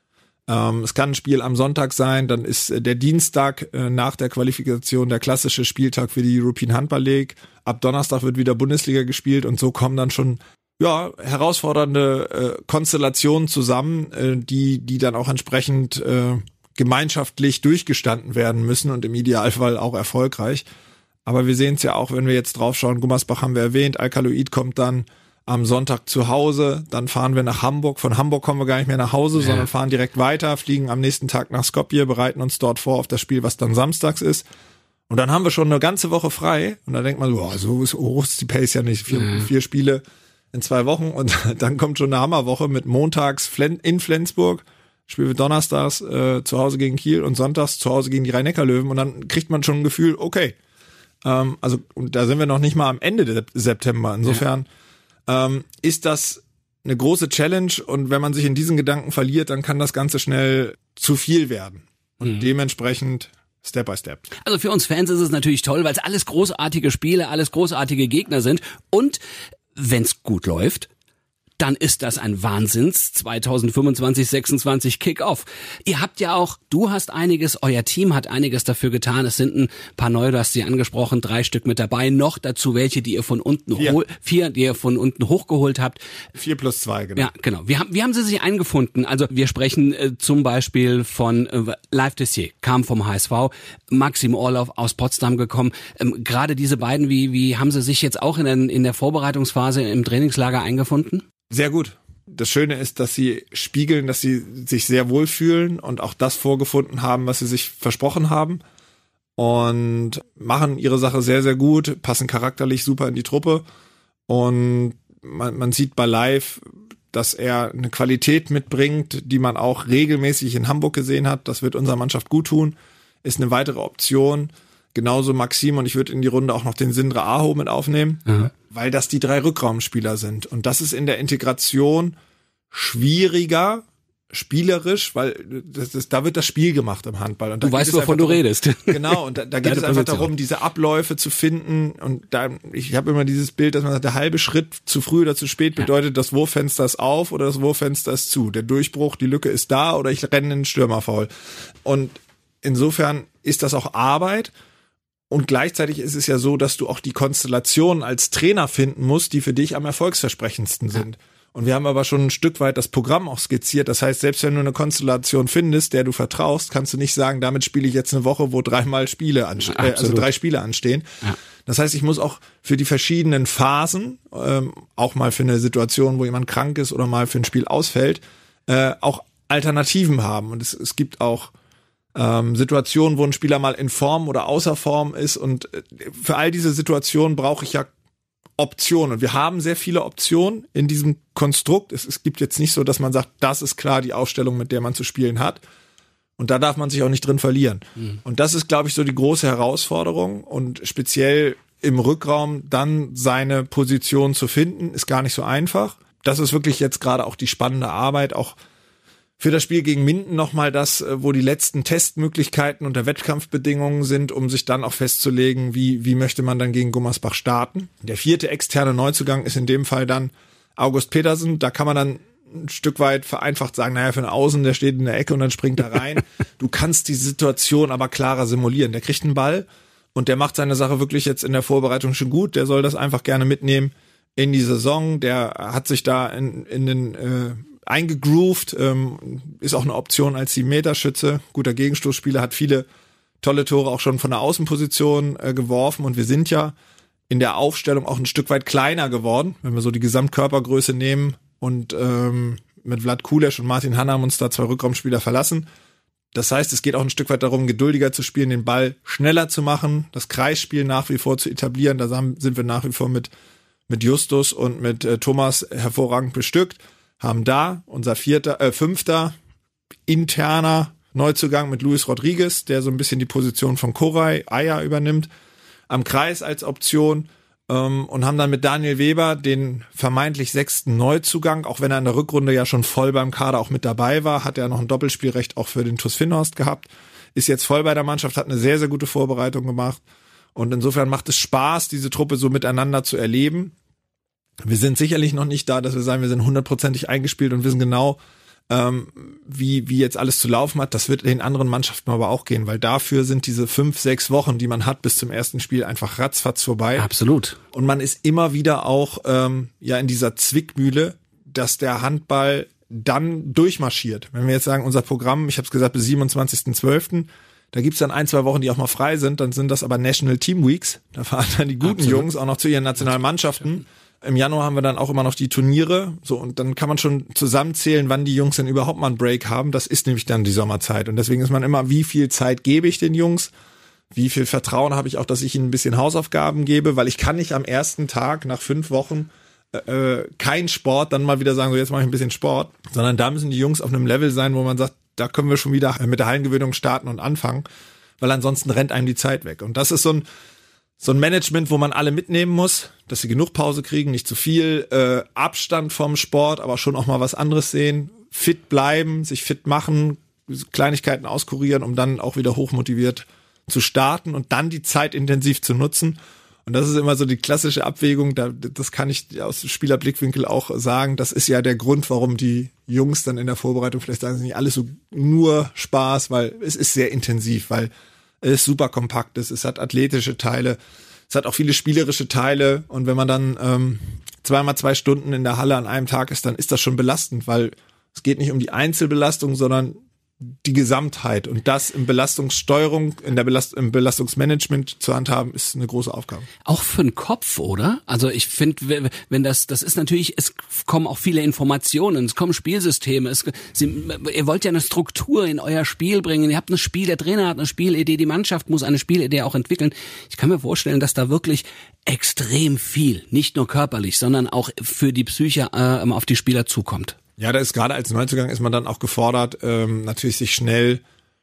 Ähm, es kann ein Spiel am Sonntag sein, dann ist äh, der Dienstag äh, nach der Qualifikation der klassische Spieltag für die European Handball League. Ab Donnerstag wird wieder Bundesliga gespielt und so kommen dann schon ja herausfordernde äh, Konstellationen zusammen, äh, die die dann auch entsprechend äh, gemeinschaftlich durchgestanden werden müssen und im Idealfall auch erfolgreich. Aber wir sehen es ja auch, wenn wir jetzt drauf schauen, Gummersbach haben wir erwähnt, Alkaloid kommt dann am Sonntag zu Hause, dann fahren wir nach Hamburg. Von Hamburg kommen wir gar nicht mehr nach Hause, ja. sondern fahren direkt weiter, fliegen am nächsten Tag nach Skopje, bereiten uns dort vor auf das Spiel, was dann samstags ist. Und dann haben wir schon eine ganze Woche frei. Und dann denkt man, boah, so ist, oh, ist die Pace ja nicht. Vier, ja. vier Spiele in zwei Wochen. Und dann kommt schon eine Hammerwoche mit montags in Flensburg, spielen wir donnerstags äh, zu Hause gegen Kiel und sonntags zu Hause gegen die Rhein-Neckar-Löwen. Und dann kriegt man schon ein Gefühl, okay, ähm, also und da sind wir noch nicht mal am Ende des September. Insofern ja. Ähm, ist das eine große Challenge und wenn man sich in diesen Gedanken verliert, dann kann das Ganze schnell zu viel werden. Und mhm. dementsprechend Step by Step. Also für uns Fans ist es natürlich toll, weil es alles großartige Spiele, alles großartige Gegner sind und wenn's gut läuft, dann ist das ein Wahnsinns zwanzig fünfundzwanzig sechsundzwanzig Kick-Off. Ihr habt ja auch, du hast einiges, euer Team hat einiges dafür getan. Es sind ein paar neue, du hast sie angesprochen, drei Stück mit dabei. Noch dazu welche, die ihr von unten vier. hol, vier, die ihr von unten hochgeholt habt. Vier plus zwei, genau. Ja, genau. Wie haben, wie haben sie sich eingefunden? Also wir sprechen äh, zum Beispiel von äh, Live Dessier, kam vom H S V, Maxim Orlov aus Potsdam gekommen. Ähm, gerade diese beiden, wie, wie haben sie sich jetzt auch in, den, in der Vorbereitungsphase im Trainingslager eingefunden? Sehr gut. Das Schöne ist, dass sie spiegeln, dass sie sich sehr wohlfühlen und auch das vorgefunden haben, was sie sich versprochen haben und machen ihre Sache sehr, sehr gut, passen charakterlich super in die Truppe und man, man sieht bei Live, dass er eine Qualität mitbringt, die man auch regelmäßig in Hamburg gesehen hat. Das wird unserer Mannschaft gut tun, ist eine weitere Option. Genauso Maxim und ich würde in die Runde auch noch den Sindre Aho mit aufnehmen, mhm. weil das die drei Rückraumspieler sind. Und das ist in der Integration schwieriger, spielerisch, weil das, das, da wird das Spiel gemacht im Handball. Und da du weißt, wovon du darum, redest. Genau, und da, da geht es einfach Position. darum, diese Abläufe zu finden. Und da, ich habe immer dieses Bild, dass man sagt, der halbe Schritt zu früh oder zu spät bedeutet, ja. das Wurffenster ist auf oder das Wurffenster ist zu. Der Durchbruch, die Lücke ist da oder ich renne in den Stürmerfoul. Und insofern ist das auch Arbeit. Und gleichzeitig ist es ja so, dass du auch die Konstellationen als Trainer finden musst, die für dich am erfolgsversprechendsten sind. Und wir haben aber schon ein Stück weit das Programm auch skizziert. Das heißt, selbst wenn du eine Konstellation findest, der du vertraust, kannst du nicht sagen, damit spiele ich jetzt eine Woche, wo dreimal Spiele anstehen, äh, also drei Spiele anstehen. Ja. Das heißt, ich muss auch für die verschiedenen Phasen, ähm, auch mal für eine Situation, wo jemand krank ist oder mal für ein Spiel ausfällt, äh, auch Alternativen haben. Und es, es gibt auch Ähm, Situationen, wo ein Spieler mal in Form oder außer Form ist und für all diese Situationen brauche ich ja Optionen und wir haben sehr viele Optionen in diesem Konstrukt. Es, es gibt jetzt nicht so, dass man sagt, das ist klar die Aufstellung, mit der man zu spielen hat und da darf man sich auch nicht drin verlieren. Mhm. Und das ist, glaube ich, so die große Herausforderung und speziell im Rückraum dann seine Position zu finden, ist gar nicht so einfach. Das ist wirklich jetzt gerade auch die spannende Arbeit, auch für das Spiel gegen Minden nochmal das, wo die letzten Testmöglichkeiten unter Wettkampfbedingungen sind, um sich dann auch festzulegen, wie wie möchte man dann gegen Gummersbach starten. Der vierte externe Neuzugang ist in dem Fall dann August Petersen. Da kann man dann ein Stück weit vereinfacht sagen, naja, für einen Außen, der steht in der Ecke und dann springt er rein. Du kannst die Situation aber klarer simulieren. Der kriegt einen Ball und der macht seine Sache wirklich jetzt in der Vorbereitung schon gut. Der soll das einfach gerne mitnehmen in die Saison. Der hat sich da in, in den äh, eingegroovt, ähm, ist auch eine Option als sieben Meter Schütze, guter Gegenstoßspieler, hat viele tolle Tore auch schon von der Außenposition äh, geworfen und wir sind ja in der Aufstellung auch ein Stück weit kleiner geworden, wenn wir so die Gesamtkörpergröße nehmen und ähm, mit Vlad Kulesch und Martin Hanna haben uns da zwei Rückraumspieler verlassen. Das heißt, es geht auch ein Stück weit darum, geduldiger zu spielen, den Ball schneller zu machen, das Kreisspiel nach wie vor zu etablieren, da sind wir nach wie vor mit mit Justus und mit äh, Thomas hervorragend bestückt. Haben da unser vierter, äh, fünfter interner Neuzugang mit Luis Rodriguez, der so ein bisschen die Position von Koray Aya übernimmt, am Kreis als Option ähm, und haben dann mit Daniel Weber den vermeintlich sechsten Neuzugang, auch wenn er in der Rückrunde ja schon voll beim Kader auch mit dabei war, hat er noch ein Doppelspielrecht auch für den TuS Finnhorst gehabt, ist jetzt voll bei der Mannschaft, hat eine sehr, sehr gute Vorbereitung gemacht und insofern macht es Spaß, diese Truppe so miteinander zu erleben. Wir sind sicherlich noch nicht da, dass wir sagen, wir sind hundertprozentig eingespielt und wissen genau, ähm, wie wie jetzt alles zu laufen hat. Das wird den anderen Mannschaften aber auch gehen, weil dafür sind diese fünf, sechs Wochen, die man hat bis zum ersten Spiel, einfach ratzfatz vorbei. Absolut. Und man ist immer wieder auch ähm, ja in dieser Zwickmühle, dass der Handball dann durchmarschiert. Wenn wir jetzt sagen, unser Programm, ich habe es gesagt, bis siebenundzwanzigsten zwölften Da gibt's dann ein, zwei Wochen, die auch mal frei sind. Dann sind das aber National Team Weeks. Da fahren dann die guten Absolut. Jungs auch noch zu ihren nationalen Mannschaften. Im Januar haben wir dann auch immer noch die Turniere. So, und dann kann man schon zusammenzählen, wann die Jungs denn überhaupt mal einen Break haben. Das ist nämlich dann die Sommerzeit. Und deswegen ist man immer, wie viel Zeit gebe ich den Jungs? Wie viel Vertrauen habe ich auch, dass ich ihnen ein bisschen Hausaufgaben gebe? Weil ich kann nicht am ersten Tag nach fünf Wochen äh, kein Sport dann mal wieder sagen, so jetzt mache ich ein bisschen Sport. Sondern da müssen die Jungs auf einem Level sein, wo man sagt, da können wir schon wieder mit der Hallengewöhnung starten und anfangen, weil ansonsten rennt einem die Zeit weg. Und das ist so ein so ein Management, wo man alle mitnehmen muss, dass sie genug Pause kriegen, nicht zu viel äh, Abstand vom Sport, aber schon auch mal was anderes sehen, fit bleiben, sich fit machen, Kleinigkeiten auskurieren, um dann auch wieder hochmotiviert zu starten und dann die Zeit intensiv zu nutzen. Und das ist immer so die klassische Abwägung, da, das kann ich aus dem Spielerblickwinkel auch sagen, das ist ja der Grund, warum die Jungs dann in der Vorbereitung vielleicht sagen, es ist nicht alles so nur Spaß, weil es ist sehr intensiv, weil es ist super kompakt ist, es hat athletische Teile, es hat auch viele spielerische Teile und wenn man dann ähm, zweimal zwei Stunden in der Halle an einem Tag ist, dann ist das schon belastend, weil es geht nicht um die Einzelbelastung, sondern die Gesamtheit und das in Belastungssteuerung, in der Belast- im Belastungsmanagement zu handhaben, ist eine große Aufgabe. Auch für den Kopf, oder? Also ich finde, wenn das, das ist natürlich, es kommen auch viele Informationen, es kommen Spielsysteme, es, Sie, ihr wollt ja eine Struktur in euer Spiel bringen, ihr habt ein Spiel, der Trainer hat eine Spielidee, die Mannschaft muss eine Spielidee auch entwickeln. Ich kann mir vorstellen, dass da wirklich extrem viel, nicht nur körperlich, sondern auch für die Psyche äh, auf die Spieler zukommt. Ja, da ist gerade als Neuzugang ist man dann auch gefordert, ähm, natürlich sich schnell,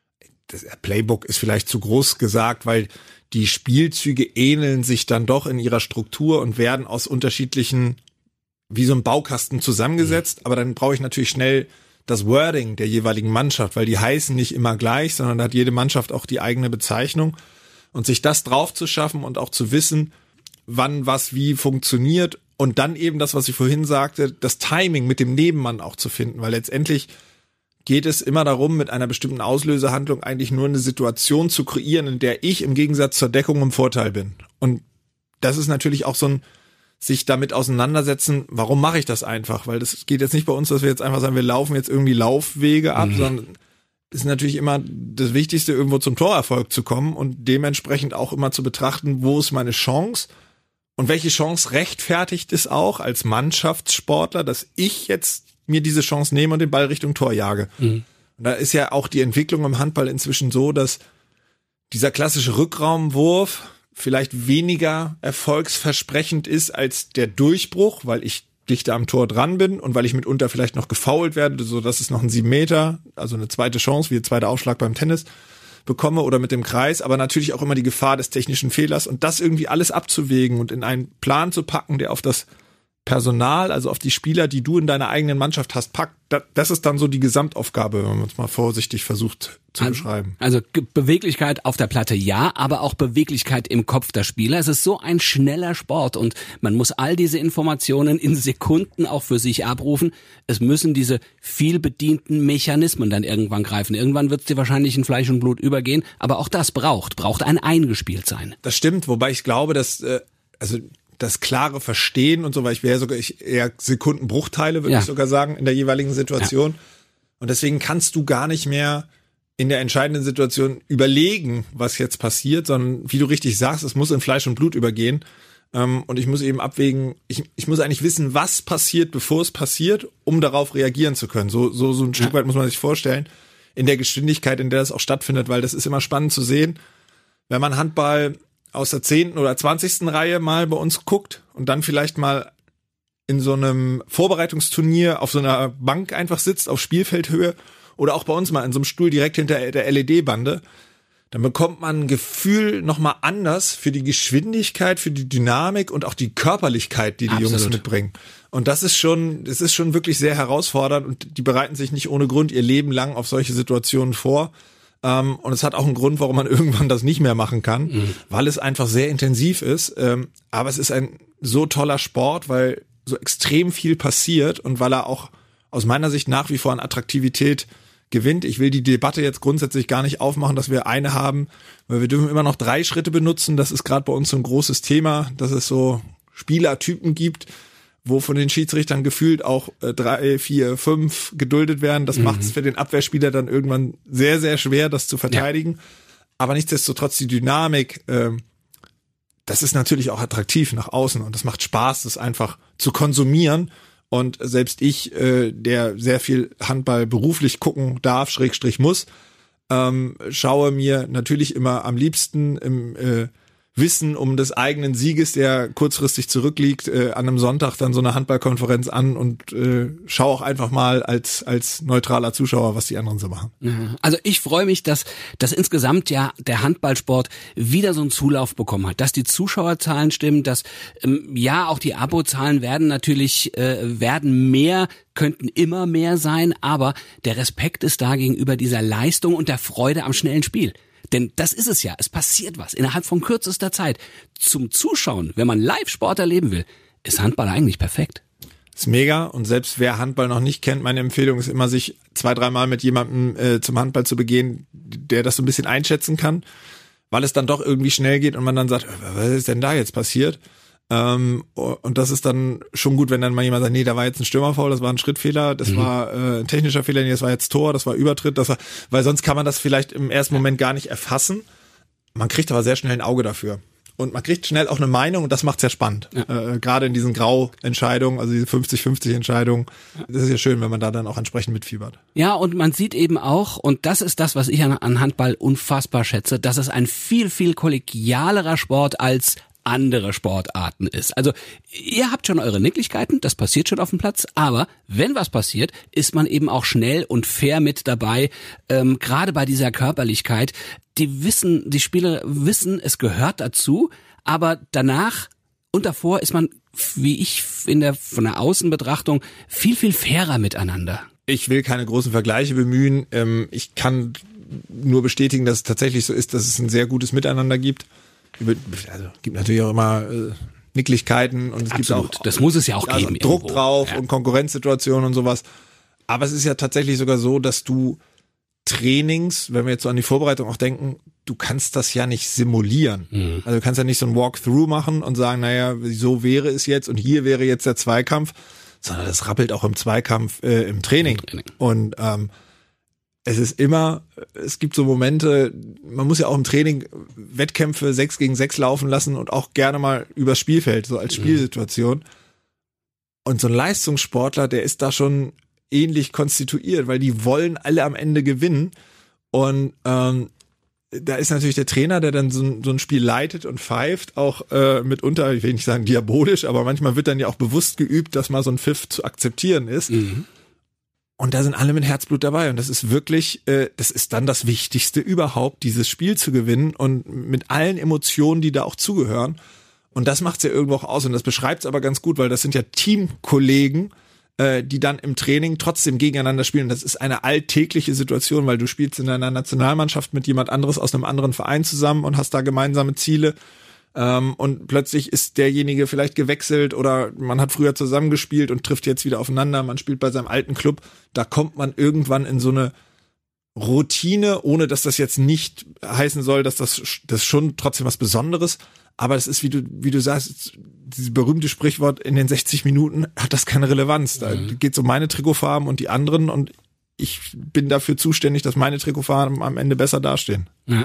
das Playbook ist vielleicht zu groß gesagt, weil die Spielzüge ähneln sich dann doch in ihrer Struktur und werden aus unterschiedlichen, wie so ein Baukasten zusammengesetzt, mhm. aber dann brauche ich natürlich schnell das Wording der jeweiligen Mannschaft, weil die heißen nicht immer gleich, sondern da hat jede Mannschaft auch die eigene Bezeichnung und sich das drauf zu schaffen und auch zu wissen, wann was wie funktioniert. Und dann eben das, was ich vorhin sagte, das Timing mit dem Nebenmann auch zu finden, weil letztendlich geht es immer darum, mit einer bestimmten Auslösehandlung eigentlich nur eine Situation zu kreieren, in der ich im Gegensatz zur Deckung im Vorteil bin. Und das ist natürlich auch so ein sich damit auseinandersetzen, warum mache ich das einfach? Weil das geht jetzt nicht bei uns, dass wir jetzt einfach sagen, wir laufen jetzt irgendwie Laufwege ab, mhm. sondern es ist natürlich immer das Wichtigste, irgendwo zum Torerfolg zu kommen und dementsprechend auch immer zu betrachten, wo ist meine Chance? Und welche Chance rechtfertigt es auch als Mannschaftssportler, dass ich jetzt mir diese Chance nehme und den Ball Richtung Tor jage? Mhm. Und da ist ja auch die Entwicklung im Handball inzwischen so, dass dieser klassische Rückraumwurf vielleicht weniger erfolgsversprechend ist als der Durchbruch, weil ich dichter am Tor dran bin und weil ich mitunter vielleicht noch gefoult werde, so dass es noch ein sieben Meter, also eine zweite Chance, wie der zweite Aufschlag beim Tennis, bekomme oder mit dem Kreis, aber natürlich auch immer die Gefahr des technischen Fehlers und das irgendwie alles abzuwägen und in einen Plan zu packen, der auf das Personal, also auf die Spieler, die du in deiner eigenen Mannschaft hast, packt. Das ist dann so die Gesamtaufgabe, wenn man es mal vorsichtig versucht zu also, beschreiben. Also Beweglichkeit auf der Platte, ja, aber auch Beweglichkeit im Kopf der Spieler. Es ist so ein schneller Sport und man muss all diese Informationen in Sekunden auch für sich abrufen. Es müssen diese viel bedienten Mechanismen dann irgendwann greifen. Irgendwann wird es dir wahrscheinlich in Fleisch und Blut übergehen, aber auch das braucht, braucht ein Eingespieltsein. Das stimmt, wobei ich glaube, dass, äh, also das klare Verstehen und so, weil ich wäre sogar ich eher Sekundenbruchteile, würde ja. ich sogar sagen, in der jeweiligen Situation. Ja. Und deswegen kannst du gar nicht mehr in der entscheidenden Situation überlegen, was jetzt passiert, sondern wie du richtig sagst, es muss in Fleisch und Blut übergehen. Und ich muss eben abwägen, ich, ich muss eigentlich wissen, was passiert, bevor es passiert, um darauf reagieren zu können. So, so, so ein Stück ja. weit muss man sich vorstellen, in der Geschwindigkeit, in der das auch stattfindet, weil das ist immer spannend zu sehen, wenn man Handball aus der zehnten oder zwanzigsten Reihe mal bei uns guckt und dann vielleicht mal in so einem Vorbereitungsturnier auf so einer Bank einfach sitzt, auf Spielfeldhöhe oder auch bei uns mal in so einem Stuhl direkt hinter der L E D-Bande, dann bekommt man ein Gefühl nochmal anders für die Geschwindigkeit, für die Dynamik und auch die Körperlichkeit, die die Absolut. Jungs mitbringen. Und das ist schon, das ist schon wirklich sehr herausfordernd und die bereiten sich nicht ohne Grund ihr Leben lang auf solche Situationen vor. Um, und es hat auch einen Grund, warum man irgendwann das nicht mehr machen kann, mhm. weil es einfach sehr intensiv ist. Um, aber es ist ein so toller Sport, weil so extrem viel passiert und weil er auch aus meiner Sicht nach wie vor an Attraktivität gewinnt. Ich will die Debatte jetzt grundsätzlich gar nicht aufmachen, dass wir eine haben, weil wir dürfen immer noch drei Schritte benutzen. Das ist gerade bei uns so ein großes Thema, dass es so Spielertypen gibt. wo von den Schiedsrichtern gefühlt auch äh, drei, vier, fünf geduldet werden. Das mhm. macht es für den Abwehrspieler dann irgendwann sehr, sehr schwer, das zu verteidigen. Ja. Aber nichtsdestotrotz die Dynamik, äh, das ist natürlich auch attraktiv nach außen und das macht Spaß, das einfach zu konsumieren. Und selbst ich, äh, der sehr viel Handball beruflich gucken darf, Schrägstrich muss, ähm, schaue mir natürlich immer am liebsten im äh, Wissen um des eigenen Sieges, der kurzfristig zurückliegt, äh, an einem Sonntag dann so eine Handballkonferenz an und äh, schau auch einfach mal als als neutraler Zuschauer, was die anderen so machen. Also ich freue mich, dass dass insgesamt ja der Handballsport wieder so einen Zulauf bekommen hat, dass die Zuschauerzahlen stimmen, dass ähm, ja auch die Abozahlen werden natürlich äh, werden mehr, könnten immer mehr sein, aber der Respekt ist da gegenüber dieser Leistung und der Freude am schnellen Spiel. Denn das ist es ja, es passiert was innerhalb von kürzester Zeit. Zum Zuschauen, wenn man Live-Sport erleben will, ist Handball eigentlich perfekt. Ist mega und selbst wer Handball noch nicht kennt, meine Empfehlung ist immer, sich zwei, dreimal mit jemandem äh, zum Handball zu begehen, der das so ein bisschen einschätzen kann, weil es dann doch irgendwie schnell geht und man dann sagt, was ist denn da jetzt passiert? Ähm, und das ist dann schon gut, wenn dann mal jemand sagt, nee, da war jetzt ein Stürmerfoul, das war ein Schrittfehler, das mhm. war äh, ein technischer Fehler, nee, das war jetzt Tor, das war Übertritt, das war, weil sonst kann man das vielleicht im ersten Moment gar nicht erfassen. Man kriegt aber sehr schnell ein Auge dafür. Und man kriegt schnell auch eine Meinung und das macht es ja spannend. Ja. Äh, gerade in diesen Grau-Entscheidungen, also diese fünfzig fünfzig Entscheidungen. Ja. Das ist ja schön, wenn man da dann auch entsprechend mitfiebert. Ja, und man sieht eben auch, und das ist das, was ich an, an Handball unfassbar schätze, dass es ein viel, viel kollegialerer Sport als andere Sportarten ist. Also ihr habt schon eure Nicklichkeiten, das passiert schon auf dem Platz, aber wenn was passiert, ist man eben auch schnell und fair mit dabei, ähm, gerade bei dieser Körperlichkeit. Die wissen, die Spieler wissen, es gehört dazu, aber danach und davor ist man, wie ich in der von der Außenbetrachtung, viel, viel fairer miteinander. Ich will keine großen Vergleiche bemühen. Ähm, ich kann nur bestätigen, dass es tatsächlich so ist, dass es ein sehr gutes Miteinander gibt. Also gibt natürlich auch immer äh, Nicklichkeiten und es Absolut. gibt auch das muss es ja auch also geben Druck irgendwo. drauf Ja. und Konkurrenzsituationen und sowas. Aber es ist ja tatsächlich sogar so, dass du Trainings, wenn wir jetzt so an die Vorbereitung auch denken, du kannst das ja nicht simulieren. Mhm. Also du kannst ja nicht so ein Walkthrough machen und sagen, naja, so wäre es jetzt und hier wäre jetzt der Zweikampf, sondern das rappelt auch im Zweikampf äh, im Training. Im Training. Und ähm, es ist immer, es gibt so Momente, man muss ja auch im Training Wettkämpfe sechs gegen sechs laufen lassen und auch gerne mal übers Spielfeld, so als Spielsituation. Und so ein Leistungssportler, der ist da schon ähnlich konstituiert, weil die wollen alle am Ende gewinnen. Und ähm, da ist natürlich der Trainer, der dann so ein, so ein Spiel leitet und pfeift, auch äh, mitunter, ich will nicht sagen diabolisch, aber manchmal wird dann ja auch bewusst geübt, dass mal so ein Pfiff zu akzeptieren ist. Mhm. Und da sind alle mit Herzblut dabei und das ist wirklich, äh, das ist dann das Wichtigste überhaupt, dieses Spiel zu gewinnen und mit allen Emotionen, die da auch zugehören. Und das macht's ja irgendwo auch aus und das beschreibt's aber ganz gut, weil das sind ja Teamkollegen, äh, die dann im Training trotzdem gegeneinander spielen. Das ist eine alltägliche Situation, weil du spielst in einer Nationalmannschaft mit jemand anderes aus einem anderen Verein zusammen und hast da gemeinsame Ziele. Ähm, und plötzlich ist derjenige vielleicht gewechselt oder man hat früher zusammengespielt und trifft jetzt wieder aufeinander, man spielt bei seinem alten Club, da kommt man irgendwann in so eine Routine, ohne dass das jetzt nicht heißen soll, dass das, das schon trotzdem was Besonderes, aber es ist, wie du, wie du sagst, dieses berühmte Sprichwort, in den sechzig Minuten hat das keine Relevanz, da mhm. geht's um meine Trikotfarben und die anderen und ich bin dafür zuständig, dass meine Trikotfarben am Ende besser dastehen. Ja.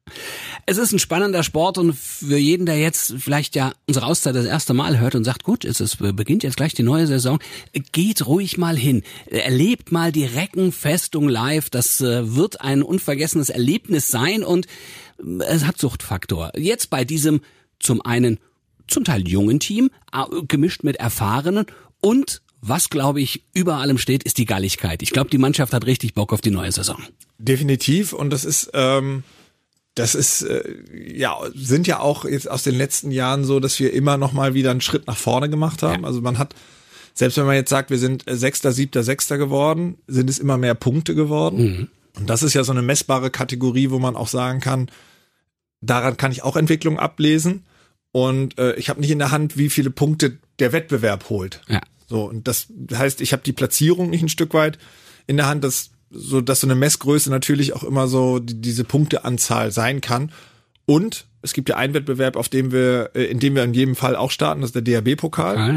Es ist ein spannender Sport und für jeden, der jetzt vielleicht ja unsere Auszeit das erste Mal hört und sagt, gut, es ist, beginnt jetzt gleich die neue Saison, geht ruhig mal hin, erlebt mal die Reckenfestung live, das wird ein unvergessenes Erlebnis sein und es hat Suchtfaktor. Jetzt bei diesem zum einen zum Teil jungen Team, gemischt mit Erfahrenen und was, glaube ich, über allem steht, ist die Galligkeit. Ich glaube, die Mannschaft hat richtig Bock auf die neue Saison. Definitiv und das ist... Ähm Das ist, äh, ja, sind ja auch jetzt aus den letzten Jahren so, dass wir immer noch mal wieder einen Schritt nach vorne gemacht haben. Ja. Also man hat, selbst wenn man jetzt sagt, wir sind Sechster, Siebter, Sechster geworden, sind es immer mehr Punkte geworden. Mhm. Und das ist ja so eine messbare Kategorie, wo man auch sagen kann, daran kann ich auch Entwicklung ablesen. Und äh, ich habe nicht in der Hand, wie viele Punkte der Wettbewerb holt. Ja. So, und das heißt, ich habe die Platzierung nicht ein Stück weit in der Hand, dass so dass so eine Messgröße natürlich auch immer so die, diese Punkteanzahl sein kann. Und es gibt ja einen Wettbewerb, auf dem wir, in dem wir in jedem Fall auch starten, das ist der D H B-Pokal. Ah, ja.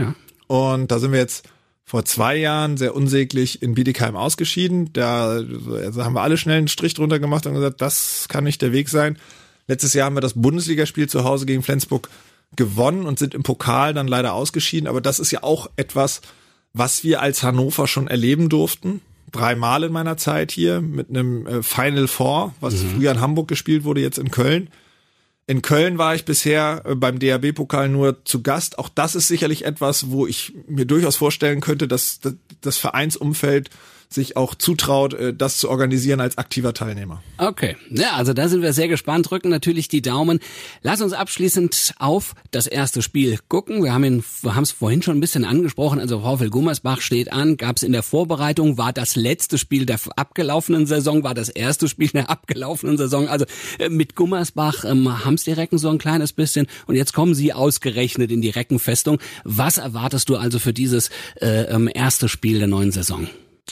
Und da sind wir jetzt vor zwei Jahren sehr unsäglich in Bietigheim ausgeschieden. Da also haben wir alle schnell einen Strich drunter gemacht und gesagt, das kann nicht der Weg sein. Letztes Jahr haben wir das Bundesligaspiel zu Hause gegen Flensburg gewonnen und sind im Pokal dann leider ausgeschieden. Aber das ist ja auch etwas, was wir als Hannover schon erleben durften. Dreimal in meiner Zeit hier mit einem äh, Final Four, was mhm. früher in Hamburg gespielt wurde, jetzt in Köln. In Köln war ich bisher äh, beim D H B-Pokal nur zu Gast. Auch das ist sicherlich etwas, wo ich mir durchaus vorstellen könnte, dass das, das Vereinsumfeld sich auch zutraut, das zu organisieren als aktiver Teilnehmer. Okay, ja, also da sind wir sehr gespannt, drücken natürlich die Daumen. Lass uns abschließend auf das erste Spiel gucken. Wir haben ihn, wir haben es vorhin schon ein bisschen angesprochen, also VfL Gummersbach steht an, gab es in der Vorbereitung, war das letzte Spiel der abgelaufenen Saison, war das erste Spiel der abgelaufenen Saison. Also äh, mit Gummersbach ähm, haben es die Recken so ein kleines bisschen und jetzt kommen sie ausgerechnet in die Reckenfestung. Was erwartest du also für dieses äh, ähm, erste Spiel der neuen Saison?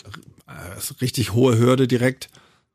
Richtig hohe Hürde direkt,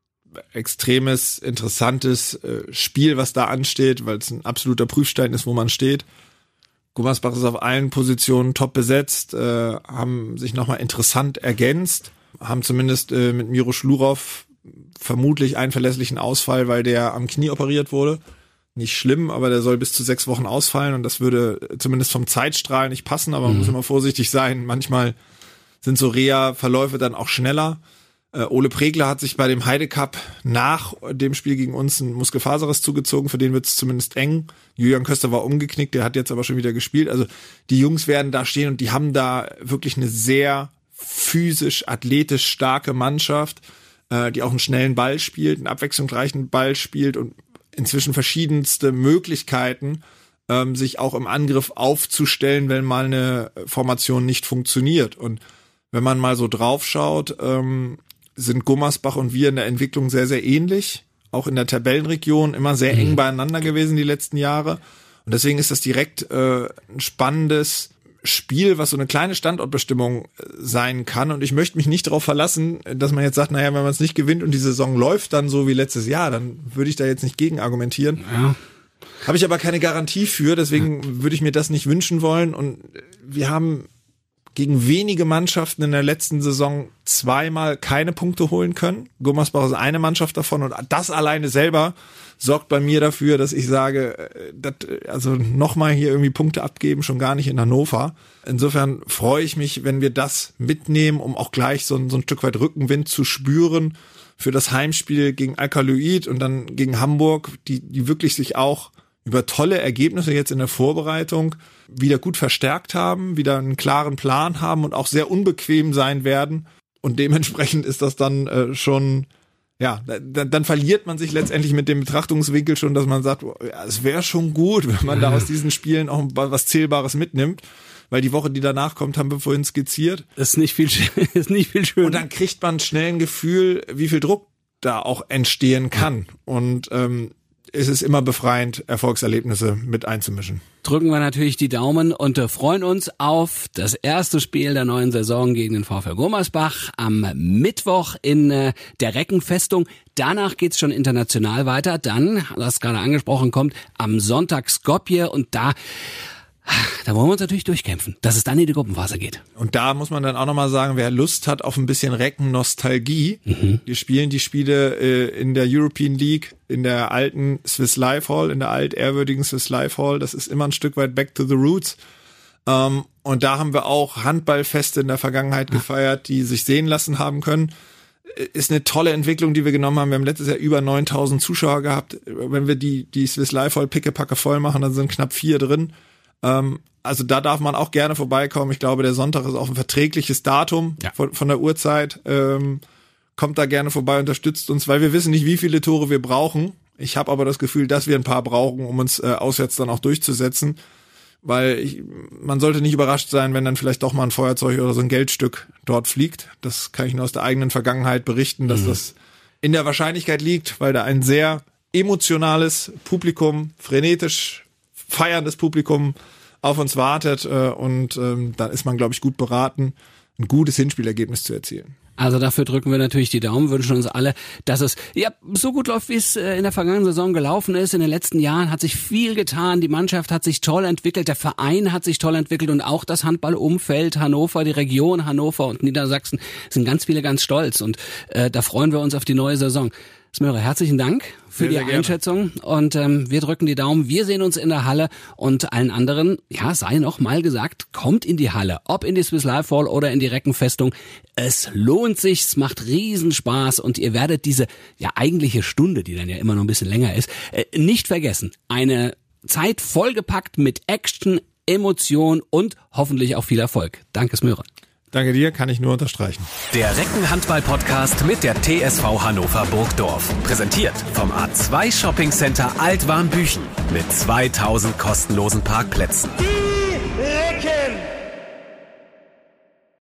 extremes, interessantes äh, Spiel, was da ansteht, weil es ein absoluter Prüfstein ist, wo man steht. Gummersbach ist auf allen Positionen top besetzt, äh, haben sich nochmal interessant ergänzt, haben zumindest äh, mit Miro Schlurov vermutlich einen verlässlichen Ausfall, weil der am Knie operiert wurde. Nicht schlimm, aber der soll bis zu sechs Wochen ausfallen und das würde zumindest vom Zeitstrahl nicht passen, aber man mhm. muss immer vorsichtig sein. Manchmal sind so Reha-Verläufe dann auch schneller. Äh, Ole Pregler hat sich bei dem Heide Cup nach dem Spiel gegen uns einen Muskelfaserriss zugezogen, für den wird es zumindest eng. Julian Köster war umgeknickt, der hat jetzt aber schon wieder gespielt. Also die Jungs werden da stehen und die haben da wirklich eine sehr physisch, athletisch starke Mannschaft, äh, die auch einen schnellen Ball spielt, einen abwechslungsreichen Ball spielt und inzwischen verschiedenste Möglichkeiten, ähm, sich auch im Angriff aufzustellen, wenn mal eine Formation nicht funktioniert. Und wenn man mal so drauf schaut, ähm, sind Gummersbach und wir in der Entwicklung sehr, sehr ähnlich. Auch in der Tabellenregion immer sehr eng beieinander gewesen die letzten Jahre. Und deswegen ist das direkt äh, ein spannendes Spiel, was so eine kleine Standortbestimmung sein kann. Und ich möchte mich nicht darauf verlassen, dass man jetzt sagt, naja, wenn man es nicht gewinnt und die Saison läuft dann so wie letztes Jahr, dann würde ich da jetzt nicht gegen argumentieren. Ja. Habe ich aber keine Garantie für, deswegen würde ich mir das nicht wünschen wollen. Und wir haben gegen wenige Mannschaften in der letzten Saison zweimal keine Punkte holen können. Gummersbach ist eine Mannschaft davon und das alleine selber sorgt bei mir dafür, dass ich sage, das, also nochmal hier irgendwie Punkte abgeben, schon gar nicht in Hannover. Insofern freue ich mich, wenn wir das mitnehmen, um auch gleich so ein, so ein Stück weit Rückenwind zu spüren für das Heimspiel gegen Alkaloid und dann gegen Hamburg, die, die wirklich sich auch über tolle Ergebnisse jetzt in der Vorbereitung wieder gut verstärkt haben, wieder einen klaren Plan haben und auch sehr unbequem sein werden. Und dementsprechend ist das dann äh, schon, ja, dann, dann verliert man sich letztendlich mit dem Betrachtungswinkel schon, dass man sagt, ja, es wäre schon gut, wenn man da aus diesen Spielen auch was Zählbares mitnimmt. Weil die Woche, die danach kommt, haben wir vorhin skizziert. Ist nicht viel, ist nicht viel schön. Und dann kriegt man schnell ein Gefühl, wie viel Druck da auch entstehen kann. Und ähm, es ist immer befreiend, Erfolgserlebnisse mit einzumischen. Drücken wir natürlich die Daumen und freuen uns auf das erste Spiel der neuen Saison gegen den VfL Gummersbach am Mittwoch in äh, der Reckenfestung. Danach geht's schon international weiter. Dann, du hast gerade angesprochen, kommt am Sonntag Skopje und da Da wollen wir uns natürlich durchkämpfen, dass es dann in die Gruppenphase geht. Und da muss man dann auch nochmal sagen, wer Lust hat auf ein bisschen Recken-Nostalgie, mhm. wir spielen die Spiele äh, in der European League, in der alten Swiss Life Hall, in der altehrwürdigen Swiss Life Hall. Das ist immer ein Stück weit back to the roots. Ähm, und da haben wir auch Handballfeste in der Vergangenheit ja. gefeiert, die sich sehen lassen haben können. Ist eine tolle Entwicklung, die wir genommen haben. Wir haben letztes Jahr über neuntausend Zuschauer gehabt. Wenn wir die, die Swiss Life Hall pickepacke voll machen, dann sind knapp vier drin. Also da darf man auch gerne vorbeikommen. Ich glaube, der Sonntag ist auch ein verträgliches Datum ja. von, von der Uhrzeit. Ähm, kommt da gerne vorbei, unterstützt uns, weil wir wissen nicht, wie viele Tore wir brauchen. Ich habe aber das Gefühl, dass wir ein paar brauchen, um uns äh, auswärts dann auch durchzusetzen. Weil ich, man sollte nicht überrascht sein, wenn dann vielleicht doch mal ein Feuerzeug oder so ein Geldstück dort fliegt. Das kann ich nur aus der eigenen Vergangenheit berichten, dass mhm. das in der Wahrscheinlichkeit liegt, weil da ein sehr emotionales Publikum, frenetisch feierndes Publikum auf uns wartet äh, und ähm, dann ist man, glaube ich, gut beraten, ein gutes Hinspielergebnis zu erzielen. Also dafür drücken wir natürlich die Daumen, wünschen uns alle, dass es ja so gut läuft, wie es in der vergangenen Saison gelaufen ist. In den letzten Jahren hat sich viel getan, die Mannschaft hat sich toll entwickelt, der Verein hat sich toll entwickelt und auch das Handballumfeld Hannover, die Region Hannover und Niedersachsen sind ganz viele ganz stolz und äh, da freuen wir uns auf die neue Saison. Smöre, herzlichen Dank für sehr, die sehr Einschätzung und ähm, wir drücken die Daumen. Wir sehen uns in der Halle und allen anderen, ja, sei noch mal gesagt, kommt in die Halle, ob in die Swiss Life Hall oder in die Reckenfestung. Es lohnt sich, es macht Riesenspaß und ihr werdet diese ja eigentliche Stunde, die dann ja immer noch ein bisschen länger ist, äh, nicht vergessen. Eine Zeit vollgepackt mit Action, Emotion und hoffentlich auch viel Erfolg. Danke, Smöre. Danke dir, kann ich nur unterstreichen. Der Recken-Handball-Podcast mit der T S V Hannover Burgdorf. Präsentiert vom A zwei Shopping Center Altwarmbüchen mit zweitausend kostenlosen Parkplätzen.